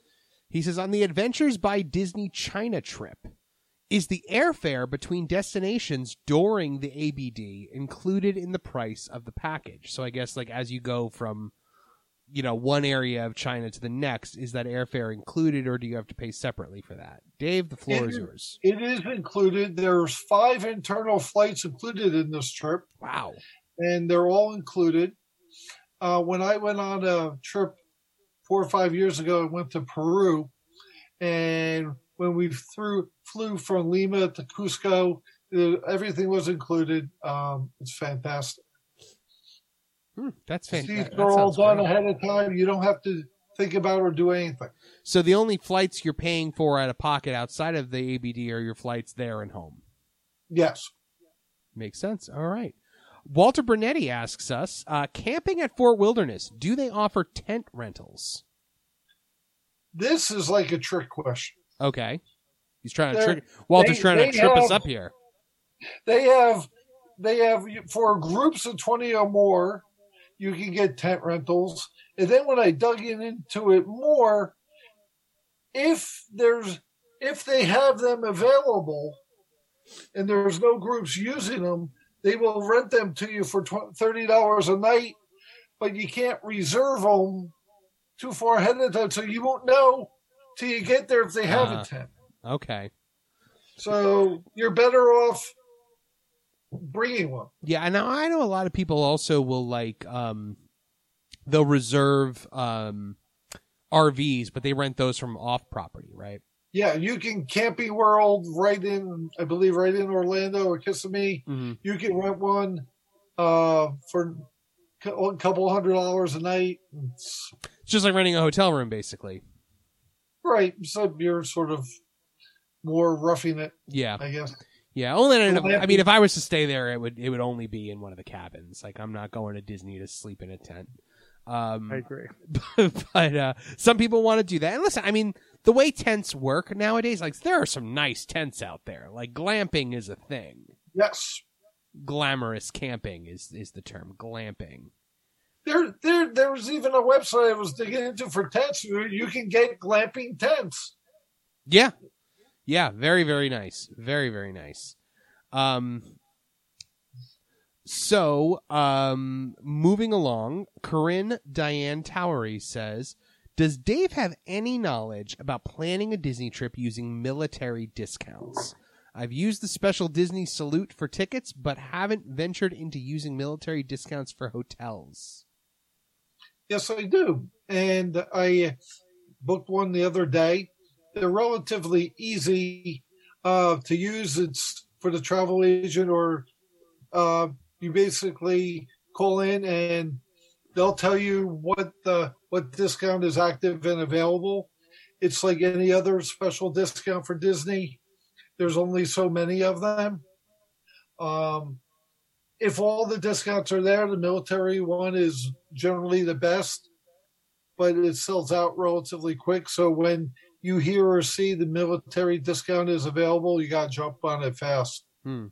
He says, on the Adventures by Disney China trip, is the airfare between destinations during the A B D included in the price of the package? So I guess like as you go from, you know, one area of China to the next, is that airfare included, or do you have to pay separately for that? Dave, the floor It is is- yours. It is included. There's five internal flights included in this trip, Wow. and they're all included. Uh, when I went on a trip four or five years ago, I went to Peru, and when we threw, flew from Lima to Cusco, uh, everything was included. Um, it's fantastic. Hmm, that's These fantastic. are all done ahead of time. You don't have to think about or do anything. So the only flights you're paying for out of pocket outside of the A B D are your flights there and home. Yes. Makes sense. All right. Walter Bernetti asks us, uh, camping at Fort Wilderness, do they offer tent rentals? This is like a trick question. Okay. He's trying to They're- trick. Walter's they- trying to they trip us have- up here. They have, they have for groups of twenty or more, you can get tent rentals. And then when I dug in into it more, if there's, if they have them available and there's no groups using them, they will rent them to you for thirty dollars a night, but you can't reserve them too far ahead of time. So you won't know till you get there if they have Uh, a tent. Okay. So you're better off bringing one. Yeah, and now I know a lot of people also will like um they'll reserve um R Vs, but they rent those from off property, right? Yeah, you can Camping World right in, I believe, right in Orlando or Kissimmee. Mm-hmm. You can rent one uh, for a couple hundred dollars a night. It's, It's just like renting a hotel room, basically. right, so you're sort of more roughing it, Yeah. I guess. Yeah, only Well, I mean, if I was to stay there, it would it would only be in one of the cabins. Like, I'm not going to Disney to sleep in a tent. Um, I agree. but uh, some people want to do that. And listen, I mean, the way tents work nowadays, like there are some nice tents out there. Like glamping is a thing. Yes. Glamorous camping is is the term. Glamping. There, there, there was even a website I was digging into for tents. You you can get glamping tents. Yeah, yeah, very very nice, very very nice. Um. So, um, moving along, Corinne Diane Towery says, does Dave have any knowledge about planning a Disney trip using military discounts? I've used the special Disney Salute for tickets, but haven't ventured into using military discounts for hotels. Yes, I do. And I booked one the other day. They're relatively easy uh, to use. It's for the travel agent, or uh, you basically call in and they'll tell you what the what discount is active and available. It's like any other special discount for Disney. There's only so many of them. Um, if all the discounts are there, the military one is generally the best, but it sells out relatively quick. So when you hear or see the military discount is available, you got to jump on it fast. Hmm.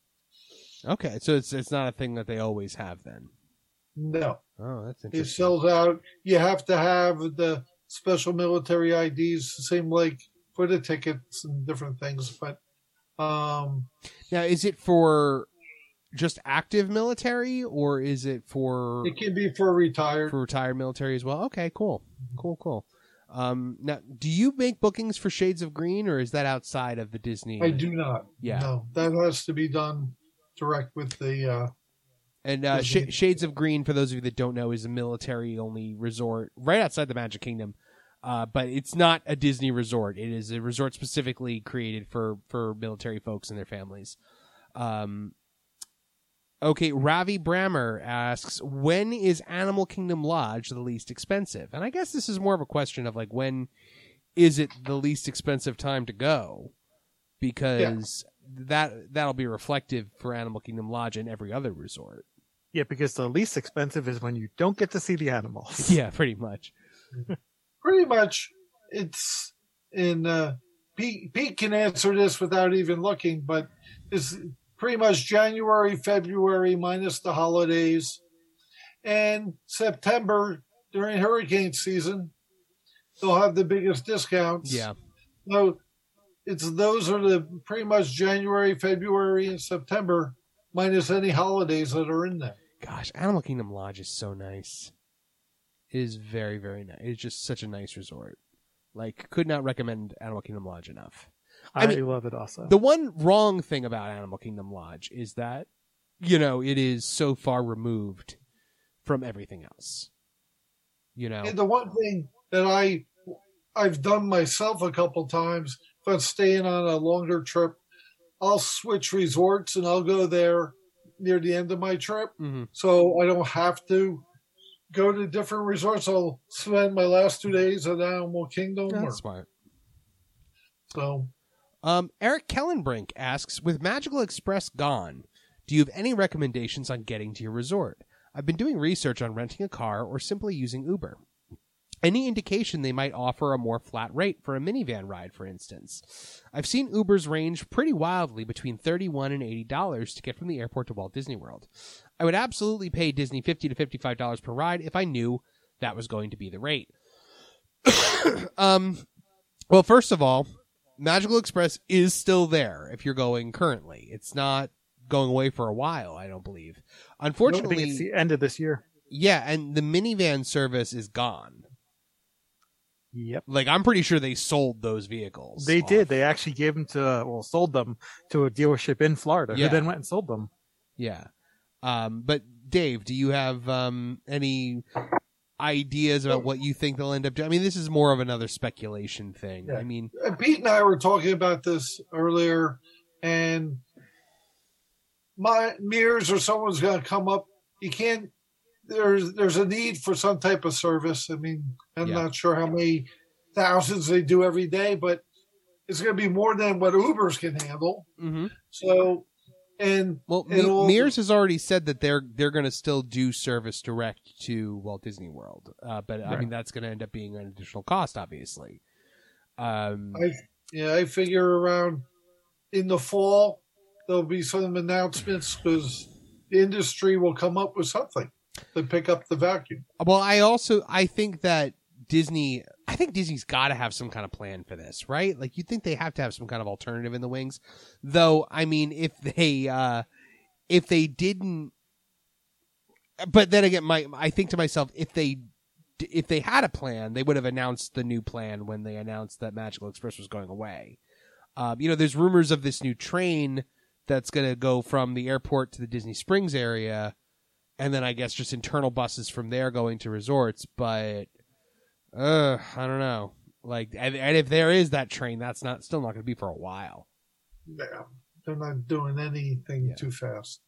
Okay, so it's it's not a thing that they always have then. No. Oh, that's It interesting. sells out. You have to have the special military I Ds, same like for the tickets and different things. But um, Now, is it for just active military, or is it for it can be for retired. for retired military as well? Okay, cool, cool, cool. Um, now, do you make bookings for Shades of Green, or is that outside of the Disney? I do not. Yeah. No, that has to be done direct with the. Uh, And uh, Disney. Sh- Shades of Green, for those of you that don't know, is a military-only resort right outside the Magic Kingdom. Uh, but it's not a Disney resort. It is a resort specifically created for, for military folks and their families. Um, okay, Ravi Brammer asks, when is Animal Kingdom Lodge the least expensive? And I guess this is more of a question of, like, when is it the least expensive time to go? Because that, that'll be reflective for Animal Kingdom Lodge and every other resort. Yeah, because the least expensive is when you don't get to see the animals. Yeah, pretty much. pretty much, it's in. Uh, Pete, Pete can answer this without even looking, but it's pretty much January, February minus the holidays, and September during hurricane season. They'll have the biggest discounts. Yeah. So it's those are the pretty much January, February, and September minus any holidays that are in there. Gosh, Animal Kingdom Lodge is so nice. It is very, very nice. It's just such a nice resort. Like, could not recommend Animal Kingdom Lodge enough. I, I mean, love it also. The one wrong thing about Animal Kingdom Lodge is that, you know, it is so far removed from everything else. You know? And the one thing that I, I've done myself a couple times, if I'm staying on a longer trip, I'll switch resorts and I'll go there near the end of my trip. Mm-hmm. So I don't have to go to different resorts. I'll spend my last two days at Animal Kingdom. That's or, smart. so Um, Eric Kellenbrink asks, with Magical Express gone, do you have any recommendations on getting to your resort? I've been doing research on renting a car or simply using Uber. Any indication they might offer a more flat rate for a minivan ride, for instance? I've seen Ubers range pretty wildly between thirty-one dollars and eighty dollars to get from the airport to Walt Disney World. I would absolutely pay Disney fifty to fifty-five dollars per ride if I knew that was going to be the rate. um, well, first of all, Magical Express is still there if you're going currently. It's not going away for a while, I don't believe. Unfortunately, I think it's the end of this year. Yeah, and the minivan service is gone. Yep. Like, I'm pretty sure they sold those vehicles. They off. did. They actually gave them to, well, sold them to a dealership in Florida, Yeah. who then went and sold them. Yeah. Um, but, Dave, do you have um, any ideas about what you think they'll end up doing? I mean, this is more of another speculation thing. Yeah. I mean, and Pete and I were talking about this earlier, and my Mears or someone's going to come up. You can't. There's there's a need for some type of service. I mean, I'm Yeah. not sure how many thousands they do every day, but it's going to be more than what Ubers can handle. mm-hmm. So, and well, and Me- all- Mears has already said that they're they're going to still do service direct to Walt Disney World, uh, but I Right. mean that's going to end up being an additional cost, obviously. Um, I yeah, I figure around in the fall there'll be some announcements because the industry will come up with something to pick up the vacuum. Well, I also I think that Disney, I think Disney's got to have some kind of plan for this, right? Like, you think they have to have some kind of alternative in the wings. Though, I mean, if they uh, if they didn't, but then again, my I think to myself, if they if they had a plan, they would have announced the new plan when they announced that Magical Express was going away. Um, you know, there's rumors of this new train that's going to go from the airport to the Disney Springs area, and then I guess just internal buses from there going to resorts. But uh, I don't know. Like, and, and if there is that train, that's not still not going to be for a while. Yeah, they're not doing anything Yeah. too fast.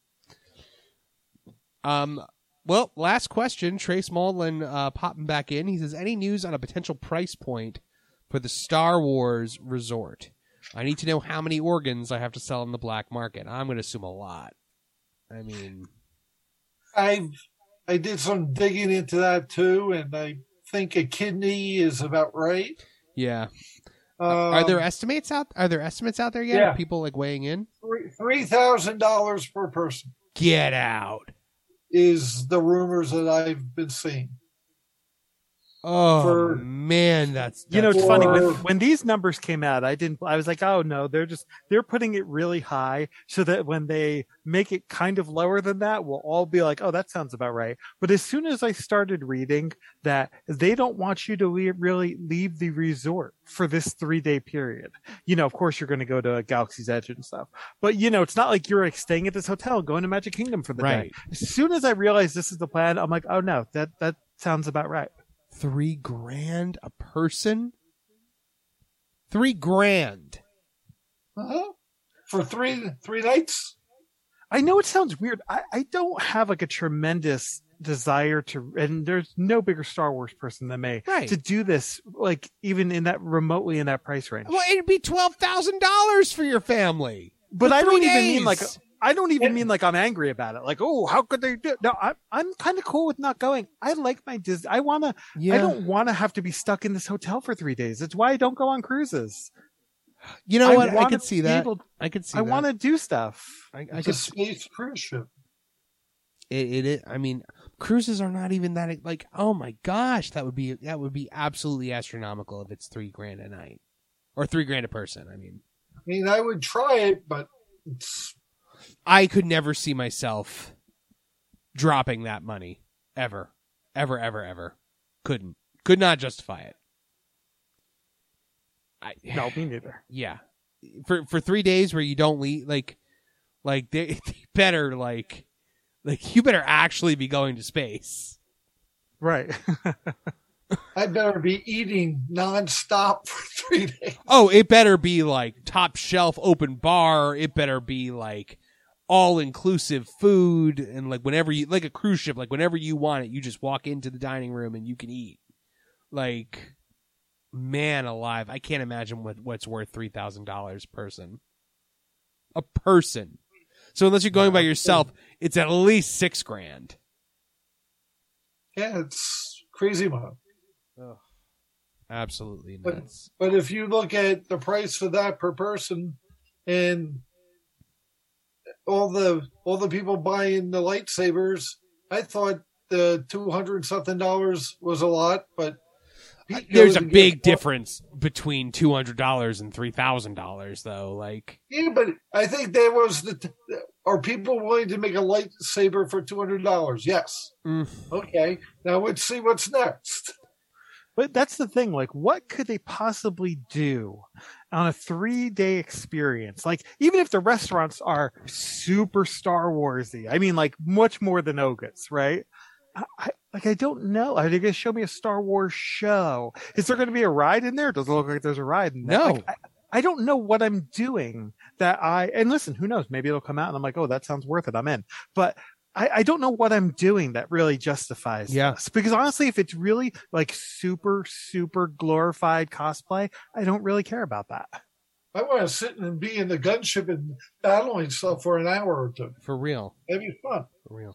Um. Well, last question. Trace Maldwin uh, popping back in. He says, any news on a potential price point for the Star Wars resort? I need to know how many organs I have to sell in the black market. I'm going to assume a lot. I mean, I I did some digging into that too, and I think a kidney is about right. yeah. Um, Are there estimates out? Are there estimates out there yet? Yeah. Are people like weighing in? three thousand dollars per person Get out! is the rumors that I've been seeing. Oh For- man, that's, that's You know, it's funny when, Or- when these numbers came out, I didn't, I was like, oh no, they're just, they're putting it really high so that when they make it kind of lower than that, we'll all be like, oh, that sounds about right. But as soon as I started reading that they don't want you to le- really leave the resort for this three day period, you know, of course you're going to go to Galaxy's Edge and stuff, but you know, it's not like you're like staying at this hotel, going to Magic Kingdom for the Right. day. As soon as I realized this is the plan, I'm like, oh no, that, that sounds about right. three grand a person. Three grand. Uh-huh. For three three nights. I know it sounds weird. I, I don't have like a tremendous desire to, and there's no bigger Star Wars person than me Right. to do this, like even in that remotely in that price range. Well, it'd be twelve thousand dollars for your family. But for I don't three even mean days. like, I don't even mean like I'm angry about it. Like, oh, how could they do it? No, I'm, I'm kind of cool with not going. I like my Disney. I want to, Yeah. I don't want to have to be stuck in this hotel for three days. That's why I don't go on cruises. You know what? I wanna could see be that. able- I could see I that. want to do stuff. I, I It's could. a space cruise ship. It, it, it. I mean, cruises are not even that. Like, oh my gosh, that would be that would be absolutely astronomical if it's three grand a night, or three grand a person. I mean, I mean, I would try it, but it's I could never see myself dropping that money ever, ever, ever, ever. Couldn't. Could not justify it. I, No, me neither. yeah, for for three days where you don't leave, like, like they, they better like, like you better actually be going to space. Right. I better be eating nonstop for three days. Oh, it better be like top shelf open bar. It better be like all inclusive food, and like whenever you like a cruise ship, like whenever you want it, you just walk into the dining room and you can eat. Like, man alive, I can't imagine what what's worth three thousand dollars person. A person. So unless you're going by yourself, it's at least six grand. Yeah, it's crazy amount. Ugh. Absolutely But- nuts. But if you look at the price for that per person, and all the all the people buying the lightsabers, I thought the two hundred something dollars was a lot, but Pete There's goes a and big gets one- difference between two hundred dollars and three thousand dollars, though. Like, Yeah, but I think there was the. Are people willing to make a lightsaber for two hundred dollars? Yes. mm, Okay. Now let's see what's next. But that's the thing. Like, what could they possibly do on a three day experience? Like, even if the restaurants are super Star Warsy, I mean, like much more than Oga's, right? I, I, like, I don't know. Are they going to show me a Star Wars show? Is there going to be a ride in there? Does it look like there's a ride in there? No. Like, I, I don't know what I'm doing that I, and listen, who knows? Maybe it'll come out and I'm like, oh, that sounds worth it. I'm in. But I, I don't know what I'm doing that really justifies Yeah. this. Because honestly, if it's really like super, super glorified cosplay, I don't really care about that. I want to sit and be in the gunship and battling stuff for an hour or two. for real. That'd be fun. For real.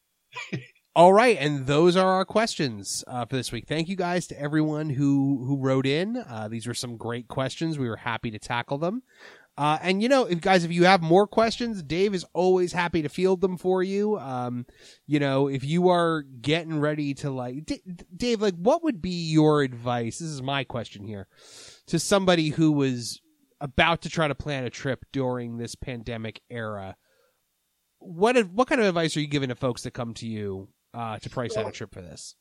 All right, and those are our questions uh, for this week. Thank you guys to everyone who who wrote in. Uh, these were some great questions. We were happy to tackle them. Uh, and you know, if guys, if you have more questions, Dave is always happy to field them for you. Um, you know, if you are getting ready to like, D- Dave, like, what would be your advice? This is my question here to somebody who was about to try to plan a trip during this pandemic era. What what kind of advice are you giving to folks that come to you uh, to price out a trip for this?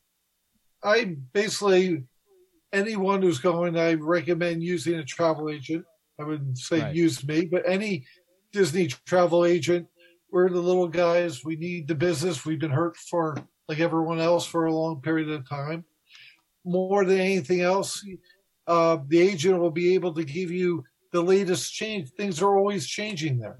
I basically, anyone who's going, I recommend using a travel agent. I wouldn't say Right. use me, but any Disney travel agent. We're the little guys. We need the business. We've been hurt for, like everyone else, for a long period of time. More than anything else, uh, the agent will be able to give you the latest change. Things are always changing there.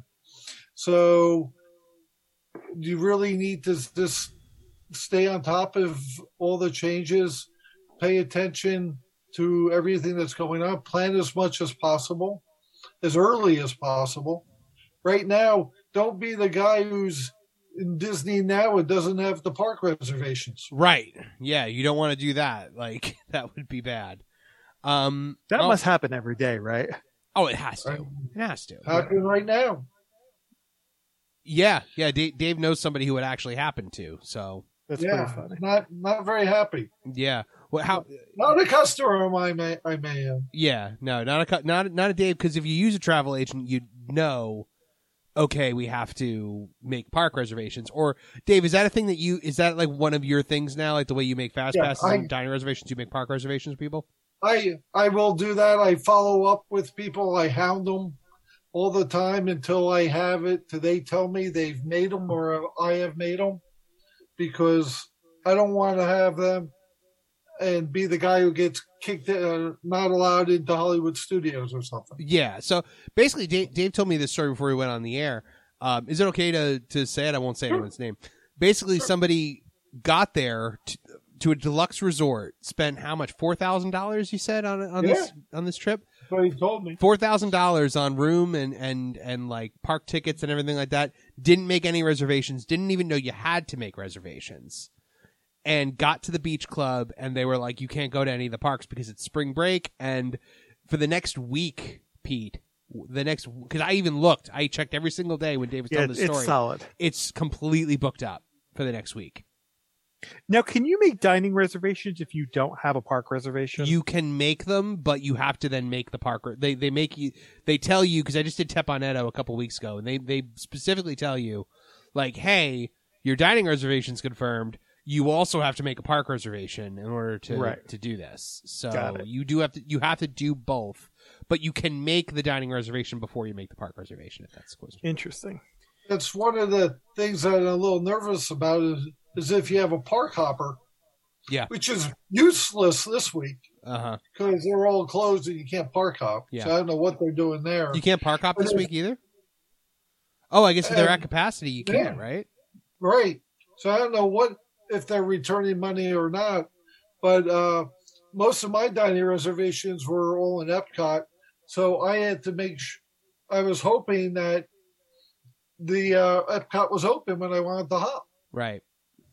So you really need to just stay on top of all the changes, pay attention to everything that's going on, plan as much as possible, as early as possible. Right now, don't be the guy who's in Disney now and doesn't have the park reservations. Right. Yeah, you don't want to do that. Like, that would be bad. Um, That oh, must happen every day, right? Oh, it has to. Right. It has to. Happening right now. Yeah, yeah. Dave, Dave knows somebody who it actually happened to. So, That's yeah, pretty funny. not not very happy. yeah. Well, how? Not a customer, I may I may have. Yeah, no, not a cu- not not a Dave. Because if you use a travel agent, you know, okay, we have to make park reservations. Or Dave, is that a thing that you? Is that like one of your things now? Like the way you make fast Yeah, passes I- and dining reservations, you make park reservations, people. I I will do that. I follow up with people. I hound them all the time until I have it. Till they tell me they've made them or I have made them, because I don't want to have them and be the guy who gets kicked, uh, not allowed into Hollywood studios or something. Yeah. So basically, Dave, Dave told me this story before we went on the air. Um, is it okay to to say it? I won't say anyone's name. Basically, somebody got there to, to a deluxe resort, spent how much? Four thousand dollars. You said on on Yeah. this on this trip. That's what he told me. Four thousand dollars on room and and and like park tickets and everything like that. Didn't make any reservations. Didn't even know you had to make reservations. And got to the beach club, and they were like, "You can't go to any of the parks because it's spring break." And for the next week, Pete, the next because I even looked, I checked every single day when Dave was Yeah, telling the it's story. solid. It's completely booked up for the next week. Now, can you make dining reservations if you don't have a park reservation? You can make them, but you have to then make the park. They they make you. They tell you, because I just did Teponetto a couple weeks ago, and they they specifically tell you, like, hey, your dining reservation's confirmed. You also have to make a park reservation in order to Right. to do this. So Got it. you do have to you have to do both, but you can make the dining reservation before you make the park reservation, if that's the question. Interesting. That's one of the things that I'm a little nervous about is, is if you have a park hopper, Yeah. which is useless this week Uh huh. because they're all closed and you can't park hop. Yeah. So I don't know what they're doing there. You can't park hop this But week either. Oh, I guess if they're Um, at capacity, you yeah. can, right? Right. So I don't know what if they're returning money or not, but uh, most of my dining reservations were all in Epcot, so I had to make. Sh- I was hoping that the uh, Epcot was open when I wanted to hop. Right.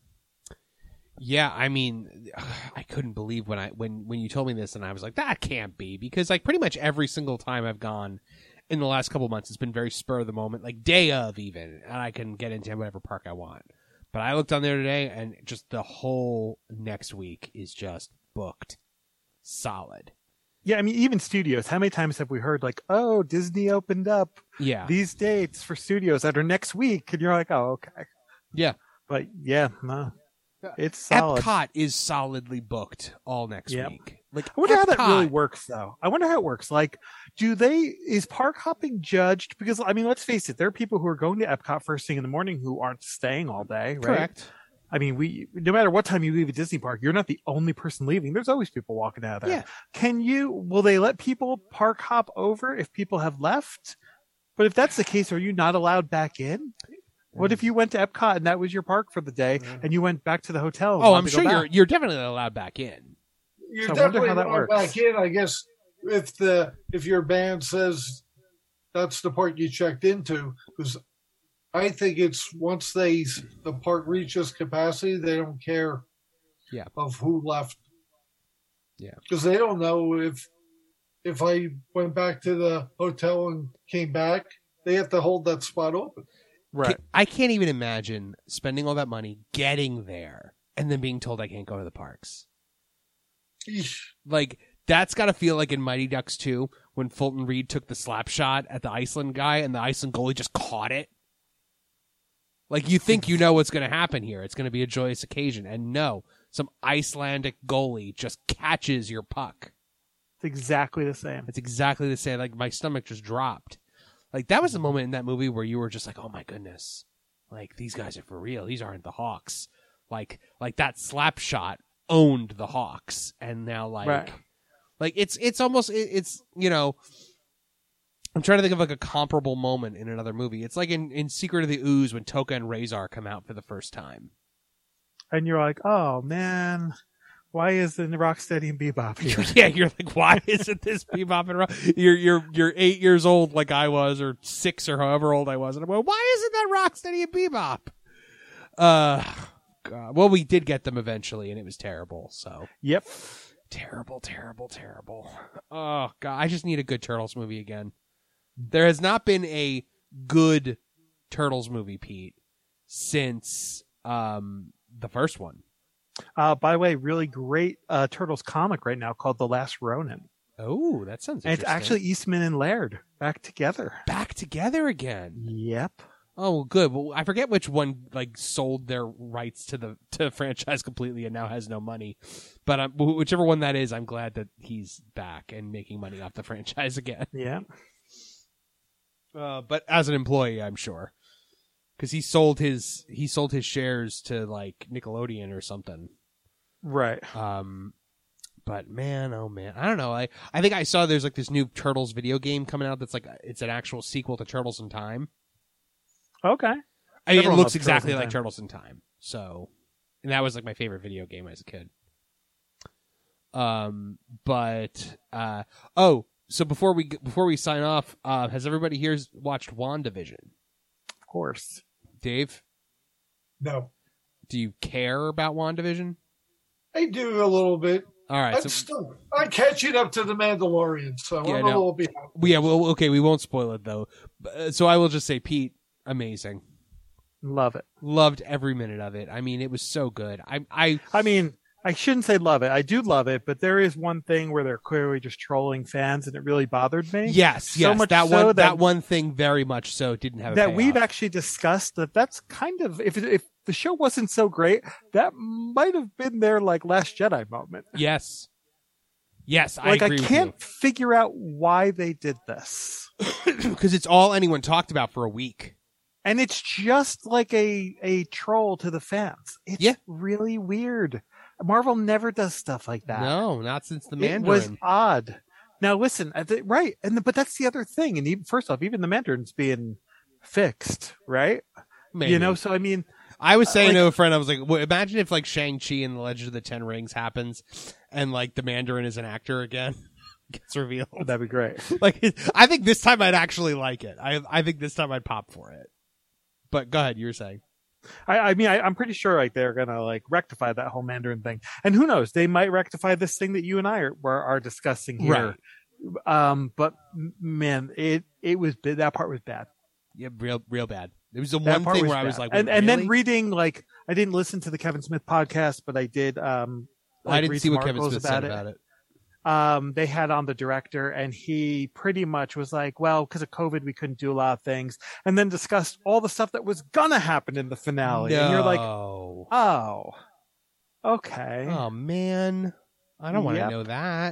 Yeah, I mean, I couldn't believe when I when when you told me this, and I was like, that can't be, because like pretty much every single time I've gone in the last couple of months, it's been very spur of the moment, like day of even, and I can get into whatever park I want. But I looked on there today, and just the whole next week is just booked, solid. Yeah, I mean, even studios. How many times have we heard like, "Oh, Disney opened up Yeah, these dates for studios that are next week," and you're like, "Oh, okay." yeah. But yeah, no, it's solid. Epcot is solidly booked all next Yep. week. Like, I wonder how that really Epcot- works, though. I wonder how it works. Like, do they, is park hopping judged? Because, I mean, let's face it, there are people who are going to Epcot first thing in the morning who aren't staying all day, right? Correct. I mean, we, no matter what time you leave a Disney park, you're not the only person leaving. There's always people walking out of there. Yeah. Can you, will they let people park hop over if people have left? But if that's the case, are you not allowed back in? What if you went to Epcot and that was your park for the day and you went back to the hotel? and Oh, wanted I'm to go sure you're back? you're definitely allowed back in. You're So I wonder definitely how that not works. back in, I guess. If the if your band says that's the part you checked into, because I think it's once they the park reaches capacity, they don't care Yeah. of who left. Yeah. Because they don't know if if I went back to the hotel and came back, they have to hold that spot open. Right. Ca- I can't even imagine spending all that money, getting there, and then being told I can't go to the parks. Eesh. Like, that's got to feel like in Mighty Ducks two, when Fulton Reed took the slap shot at the Iceland guy and the Iceland goalie just caught it. Like, you think you know what's going to happen here. It's going to be a joyous occasion. And no, some Icelandic goalie just catches your puck. It's exactly the same. It's exactly the same. Like my stomach just dropped. Like that was the moment in that movie where you were just like, oh my goodness, like these guys are for real. These aren't the Hawks. Like like that slap shot owned the Hawks, and now like Right. like it's it's almost it, it's you know. I'm trying to think of like a comparable moment in another movie. It's like in, in Secret of the Ooze when Toka and Razor come out for the first time. And you're like, oh man, why isn't Rocksteady and Bebop here? Yeah, you're like, why isn't this Bebop and Rock? You're you're you're eight years old like I was, or six, or however old I was, and I'm like, why isn't that Rocksteady and Bebop? Uh, God. Well, we did get them eventually, and it was terrible. So Yep. terrible, terrible, terrible. Oh God, I just need a good Turtles movie again. There has not been a good Turtles movie, Pete, since um, the first one. Uh, by the way, really great uh, Turtles comic right now called The Last Ronin. Oh, that sounds And it's interesting. actually Eastman and Laird back together. back together again. Yep. Oh, well, good. Well, I forget which one like sold their rights to the to the franchise completely and now has no money. But um, wh- whichever one that is, I'm glad that he's back and making money off the franchise again. Yeah. Uh, but as an employee, I'm sure, because he sold his he sold his shares to like Nickelodeon or something. Right. Um, but man, oh man, I don't know. I I think I saw there's like this new Turtles video game coming out that's like it's an actual sequel to Turtles in Time. Okay. I mean, it Everyone looks loves exactly Turtles in like Time. Turtles in Time. So, and that was like my favorite video game as a kid. Um, but uh, oh, so before we before we sign off, uh, has everybody here watched WandaVision? Of course. Dave, No, do you care about WandaVision? I do a little bit. All right, I'm so still I'm catching up to the Mandalorian, so Yeah, I'm no. a little behind. yeah, well, okay, we won't spoil it though. Uh, So I will just say, Pete, amazing, Love it. loved every minute of it. I mean, it was so good. I I I mean, I shouldn't say love it. I do love it, but there is one thing where they're clearly just trolling fans, and it really bothered me. yes, So yes, much that so one that- that one thing very much so didn't have a that we've payoff. actually discussed that that's kind of if it, if the show wasn't so great, that might have been their like Last Jedi moment. Yes. Yes, I Like I, agree can't figure out why they did this, because it's all anyone talked about for a week. and it's just like a a troll to the fans. It's Yeah. really weird. Marvel never does stuff like that. No, not since the It Mandarin. was odd. Now listen, I thi- right, and the, but that's the other thing. And even, first off, even the Mandarin's being fixed, right? Maybe. You know, so I mean, I was saying like- to a friend, I was like, well, imagine if like Shang-Chi and the Legend of the Ten Rings happens, and like the Mandarin is an actor again, gets revealed. that'd be great. Like, I think this time I'd actually like it. I I think this time I'd pop for it. But go ahead, you were saying. I, I mean, I, I'm pretty sure like they're gonna like rectify that whole Mandarin thing, and who knows, they might rectify this thing that you and I are are, are discussing here. Um, but m- man, it it was ba- that part was bad. Yeah, real real bad. It was the That one part thing was where I was bad. like, and wait, and really? then reading like I didn't listen to the Kevin Smith podcast, but I did. Um, I like, didn't read see some what Kevin articles Smith said about it. um, they had on the director, and he pretty much was like, well, because of COVID, we couldn't do a lot of things, and then discussed all the stuff that was gonna happen in the finale. And you're like, No. oh, okay. Oh man, I don't want to Yep. know that.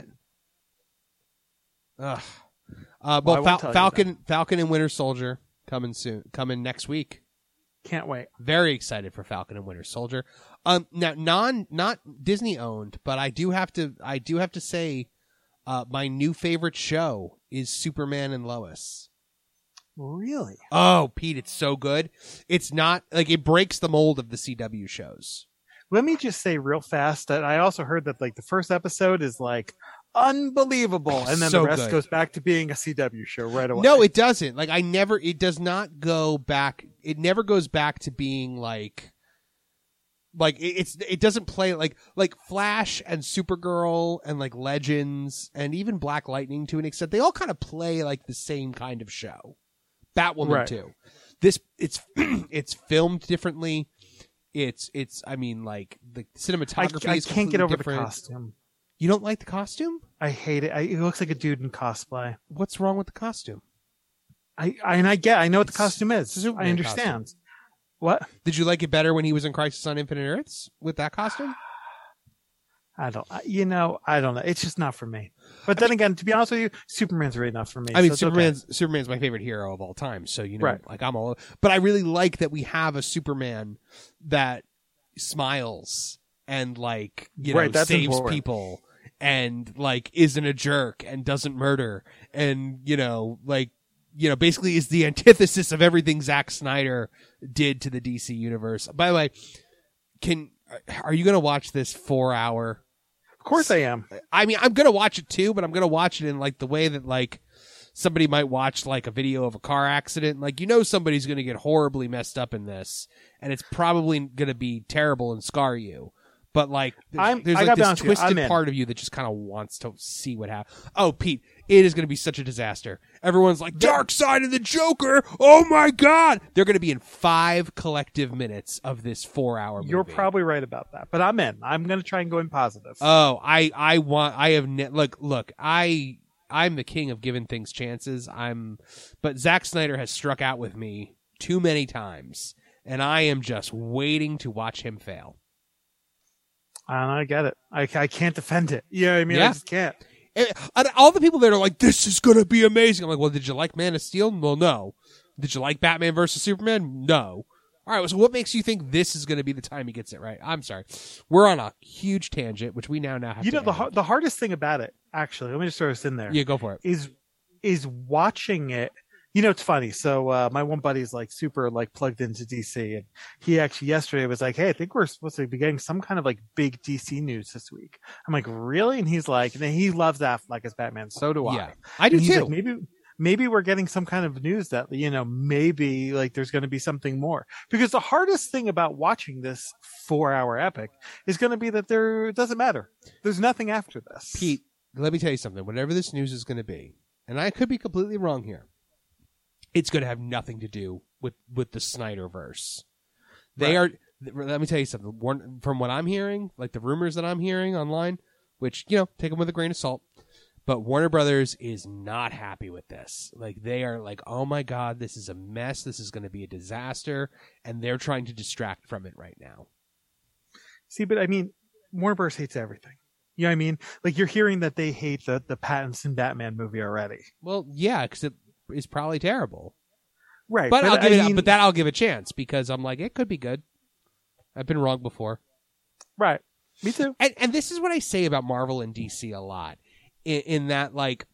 Ugh. Uh, Well, I well, won't Fal- tell you Falcon, Falcon and Winter Soldier coming soon, coming next week. Can't wait. Very excited for Falcon and Winter Soldier. Um, now non not Disney owned, but I do have to I do have to say, uh, my new favorite show is Superman and Lois. Really? Oh, Pete, it's so good. It's not like it breaks the mold of the C W shows. Let me just say real fast that I also heard that like the first episode is like unbelievable, and then So the rest good. goes back to being a C W show right away. No, it doesn't. Like I never. It does not go back. It never goes back to being like, like it, it's. It doesn't play like like Flash and Supergirl and like Legends and even Black Lightning to an extent. They all kind of play like the same kind of show. Batwoman Right. too. This it's it's filmed differently. It's it's. I mean, like the I, cinematography. I is can't get completely over different. the costume. You don't like the costume? I hate it. I, it looks like a dude in cosplay. What's wrong with the costume? I, I and I get. I know what the It's- costume it's a is. Superman I understand. What? Did you like it better when he was in Crisis on Infinite Earths with that costume? I don't, I- you know, I don't know. It's just not for me. But then again, to be honest with you, Superman's really not for me. I mean, so it's okay. Superman's Superman's my favorite hero of all time. So you know, Right. like I'm all. But I really like that we have a Superman that smiles and like you know Right, that's saves important. people and like isn't a jerk and doesn't murder and you know like you know basically is the antithesis of everything Zack Snyder did to the D C universe. By the way, can are you going to watch this four hour? Of course I am. I mean, I'm gonna watch it too, but I'm gonna watch it in like the way that like somebody might watch like a video of a car accident. Like you know, somebody's gonna get horribly messed up in this, and it's probably gonna be terrible and scar you. But like, there's, I'm- there's I like gotta be this honest with you, I'm twisted in. part of you that just kind of wants to see what happens. Oh, Pete, it is gonna be such a disaster. Everyone's like, Dark Side of the Joker. Oh my God, they're gonna be in five collective minutes of this four-hour movie. You're probably right about that. But I'm in. I'm going to try and go in positive. Oh, I, I want, I have, ne- look, look, I, I'm the king of giving things chances. I'm, but Zack Snyder has struck out with me too many times, and I am just waiting to watch him fail. And I get it. I, I can't defend it. You know what I mean? Yeah. I just can't. And, and all the people that are like, this is going to be amazing. I'm like, well, did you like Man of Steel? Well, no. Did you like Batman versus Superman? No. All right, so what makes you think this is going to be the time he gets it right? I'm sorry. We're on a huge tangent, which we now now have You to know, the, end. har- the hardest thing about it, actually, let me just throw this in there, Yeah, go for it. is is watching it. You know, it's funny. So uh, my one buddy's like super like plugged into D C, and he actually yesterday was like, "Hey, I think we're supposed to be getting some kind of like big D C news this week." I'm like, "Really?" And he's like, and he loves Affleck as Batman. So do Yeah, I. I do And he's too. like, maybe maybe we're getting some kind of news that you know maybe like there's going to be something more, because the hardest thing about watching this four hour epic is going to be that there it doesn't matter. There's nothing after this. Pete, let me tell you something. Whatever this news is going to be, and I could be completely wrong here, it's going to have nothing to do with, with the Snyderverse. They Right. are. Let me tell you something. One, from what I'm hearing, like the rumors that I'm hearing online, which you know, take them with a grain of salt. But Warner Brothers is not happy with this. Like they are like, oh my God, this is a mess. This is going to be a disaster, and they're trying to distract from it right now. See, but I mean, Warner Bros. Hates everything. You know what I mean? Like you're hearing that they hate the the Pattinson Batman movie already. Well, yeah, because it is probably terrible. Right. But, I'll give I it. mean, But that I'll give a chance because I'm like, it could be good. I've been wrong before. right. Me too. And, and this is what I say about Marvel and D C a lot, in, in that, like,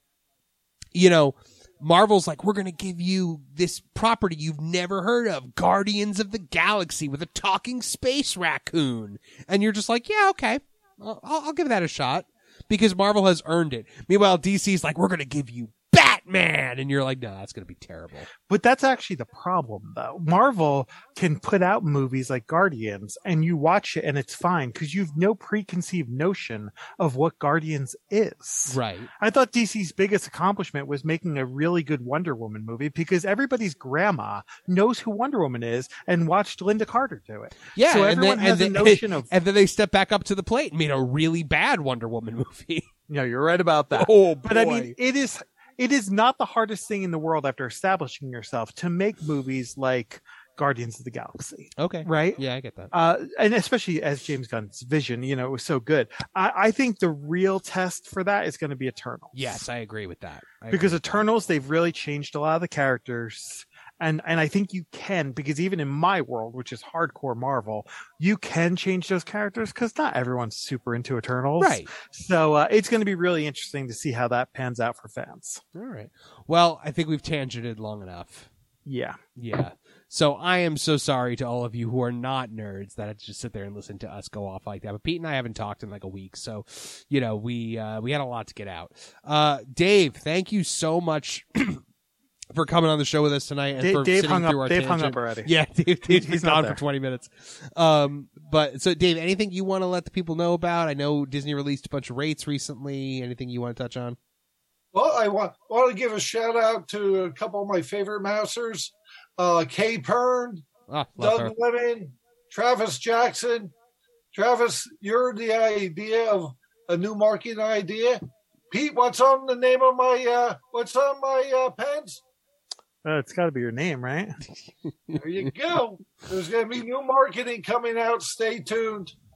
you know, Marvel's like, we're going to give you this property you've never heard of, Guardians of the Galaxy with a talking space raccoon. And you're just like, yeah, okay, I'll, I'll give that a shot because Marvel has earned it. Meanwhile, D C's like, we're going to give you Batman. And you're like, no, that's going to be terrible. But that's actually the problem, though. Marvel can put out movies like Guardians, and you watch it, and it's fine because you've no preconceived notion of what Guardians is. Right. I thought D C's biggest accomplishment was making a really good Wonder Woman movie because everybody's grandma knows who Wonder Woman is and watched Linda Carter do it. Yeah. So and everyone then, has and a then, notion of, and then they step back up to the plate and made a really bad Wonder Woman movie. no, you're right about that. Oh, But I mean, it is it is not the hardest thing in the world after establishing yourself to make movies like Guardians of the Galaxy, okay. right? Yeah, I get that. Uh, and especially as James Gunn's vision, you know, it was so good. I, I think the real test for that is going to be Eternals. Yes, I agree with that. I Because agree with Eternals, they've really changed a lot of the characters. And, and I think you can, because even in my world, which is hardcore Marvel, you can change those characters because not everyone's super into Eternals. that. Right. So uh, it's going to be really interesting to see how that pans out for fans. All right. Well, I think we've tangented long enough. Yeah. Yeah. So I am so sorry to all of you who are not nerds that have to just sit there and listen to us go off like that. But Pete and I haven't talked in like a week, so you know we uh, we had a lot to get out. Uh, Dave, thank you so much for coming on the show with us tonight and Dave, for Dave sitting hung through our up. Dave hung tangent. up already. Yeah, Dave, Dave's He's been not gone there. for twenty minutes. Um, but so Dave, anything you want to let the people know about? I know Disney released a bunch of rates recently. Anything you want to touch on? Well, I want, want to give a shout out to a couple of my favorite masters, uh, Kay Pern, Ah, love her. Doug Lemon, Travis Jackson. Travis, you're the idea of a new marketing idea. Pete, what's on the name of my, uh, what's on my uh, pens? Uh, it's got to be your name, right? There you go. There's going to be new marketing coming out. Stay tuned.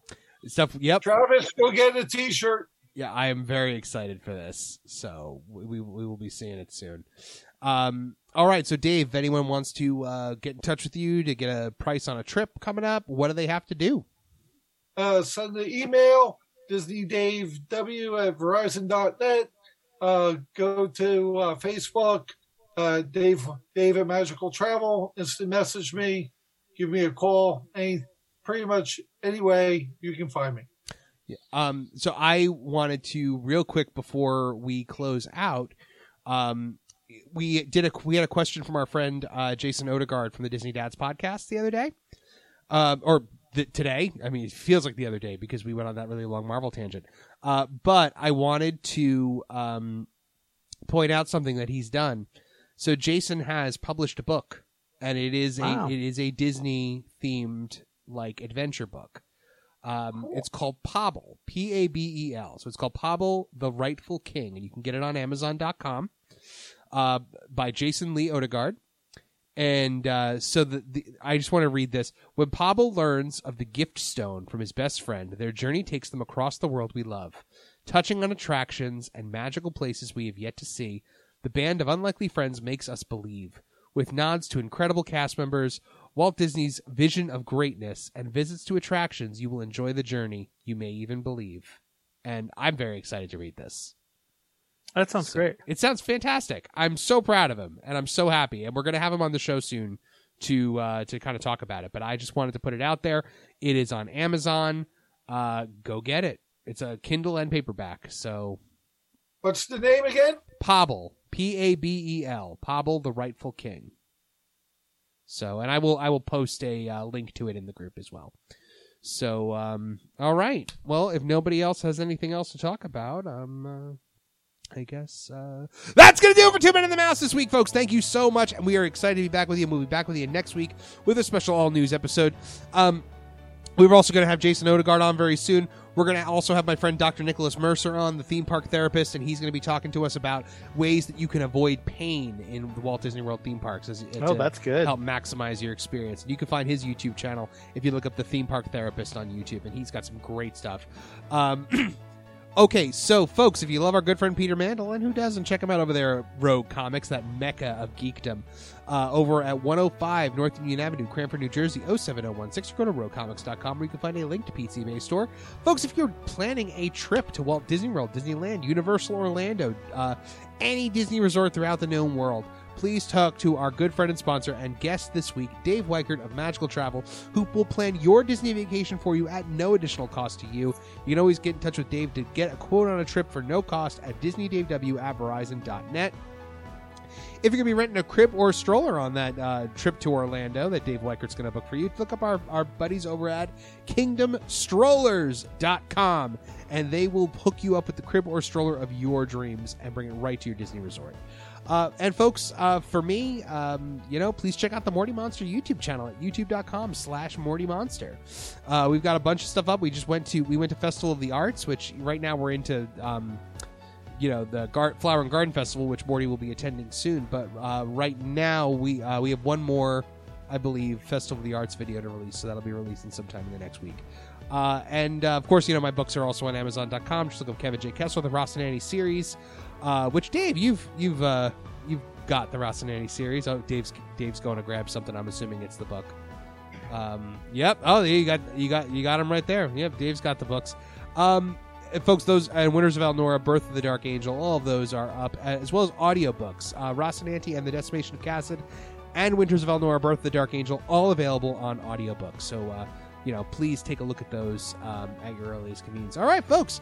Stuff. Yep. Travis, go get a T-shirt. Yeah, I am very excited for this. So we we will be seeing it soon. Um, all right. So Dave, if anyone wants to uh, get in touch with you to get a price on a trip coming up, what do they have to do? Uh, send the email, DisneyDaveW at Verizon dot net. Uh, go to uh, Facebook, uh, Dave, Dave at Magical Travel. Instant message me. Give me a call. Any, pretty much any way you can find me. Yeah. Um, so I wanted to real quick before we close out. Um, we did a we had a question from our friend uh, Jason Odegaard from the Disney Dads podcast the other day, uh, or th- today. I mean, it feels like the other day because we went on that really long Marvel tangent. Uh, but I wanted to um, point out something that he's done. So Jason has published a book, and it is Wow. a it is a Disney themed like adventure book. Um, Cool. It's called Pobble, P A B E L. So it's called Pobble, the Rightful King, and you can get it on Amazon dot com uh, by Jason Lee Odegaard. And uh, so the, the I just want to read this. When Pobble learns of the gift stone from his best friend, their journey takes them across the world we love. Touching on attractions and magical places we have yet to see, the band of unlikely friends makes us believe. With nods to incredible cast members, Walt Disney's vision of greatness, and visits to attractions, you will enjoy the journey. You may even believe. And I'm very excited to read this. That sounds So, great. It sounds fantastic. I'm so proud of him, and I'm so happy. And we're going to have him on the show soon to uh, to kind of talk about it. But I just wanted to put it out there. It is on Amazon. Uh, go get it. It's a Kindle and paperback. So What's the name again? Pobble, P A B E L, Pobble, the Rightful King. So, and I will I will post a uh, link to it in the group as well. So, um, all right. Well, if nobody else has anything else to talk about, um, uh, I guess uh, that's going to do it for Two Men in the Mouse this week, folks. Thank you so much, and we are excited to be back with you. And we'll be back with you next week with a special all-news episode. Um, we're also going to have Jason Odegaard on very soon. We're going to also have my friend Doctor Nicholas Mercer on, the theme park therapist, and he's going to be talking to us about ways that you can avoid pain in the Walt Disney World theme parks. As, Oh, to that's good. Help maximize your experience. You can find his YouTube channel if you look up the theme park therapist on YouTube, and he's got some great stuff. Um, okay, so folks, if you love our good friend Peter Mandel, and who doesn't, check him out over there at Rogue Comics, that mecca of geekdom, uh, over at one oh five North Union Avenue, Cranford, New Jersey, oh seven oh one six. Or go to rogue comics dot com where you can find a link to P C Bay Store. Folks, if you're planning a trip to Walt Disney World, Disneyland, Universal Orlando, uh, any Disney resort throughout the known world, please talk to our good friend and sponsor and guest this week, Dave Weichert of Magical Travel, who will plan your Disney vacation for you at no additional cost to you. You can always get in touch with Dave to get a quote on a trip for no cost at disney dave w at verizon dot net. If you're going to be renting a crib or a stroller on that uh, trip to Orlando that Dave Weichert's going to book for you, look up our, our buddies over at kingdom strollers dot com, and they will hook you up with the crib or stroller of your dreams and bring it right to your Disney resort. Uh, and folks, uh, for me, um, you know, please check out the Morty Monster YouTube channel at youtube dot com slash Morty Monster. Uh, we've got a bunch of stuff up. We just went to we went to Festival of the Arts, which right now we're into, um, you know, the Gar- Flower and Garden Festival, which Morty will be attending soon. But uh, right now we uh, we have one more, I believe, Festival of the Arts video to release, so that'll be releasing sometime in the next week. Uh, and uh, of course, you know, my books are also on amazon dot com. Just look up Kevin J. Kessler, the Rocinante series. Uh, which Dave, you've you've uh, you've got the Rocinante series. Oh, Dave's Dave's going to grab something. I'm assuming it's the book. Um, yep. Oh, you got you got you got him right there. Yep. Dave's got the books. Um, and folks, those and Winters of Elnora, Birth of the Dark Angel, all of those are up, as well as audiobooks. Uh, Rocinante and the Decimation of Cassid, and Winters of Elnora, Birth of the Dark Angel, all available on audiobooks. So, uh, you know, please take a look at those um, at your earliest convenience. All right, folks.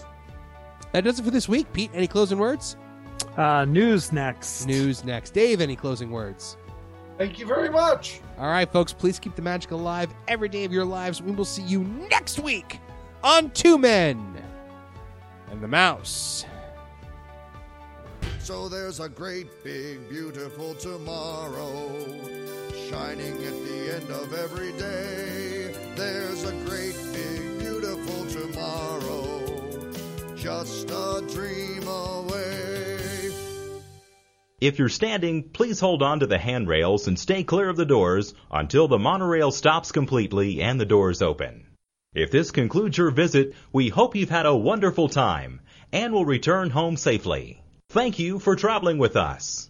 That does it for this week. Pete, any closing words? Uh, news next. News next. Dave, any closing words? Thank you very much. All right, folks, please keep the magic alive every day of your lives. We will see you next week on Two Men and the Mouse. So there's a great, big, beautiful tomorrow shining at the end of every day. There's a great, big, beautiful tomorrow, just a dream away. If you're standing, please hold on to the handrails and stay clear of the doors until the monorail stops completely and the doors open. If this concludes your visit, we hope you've had a wonderful time and will return home safely. Thank you for traveling with us.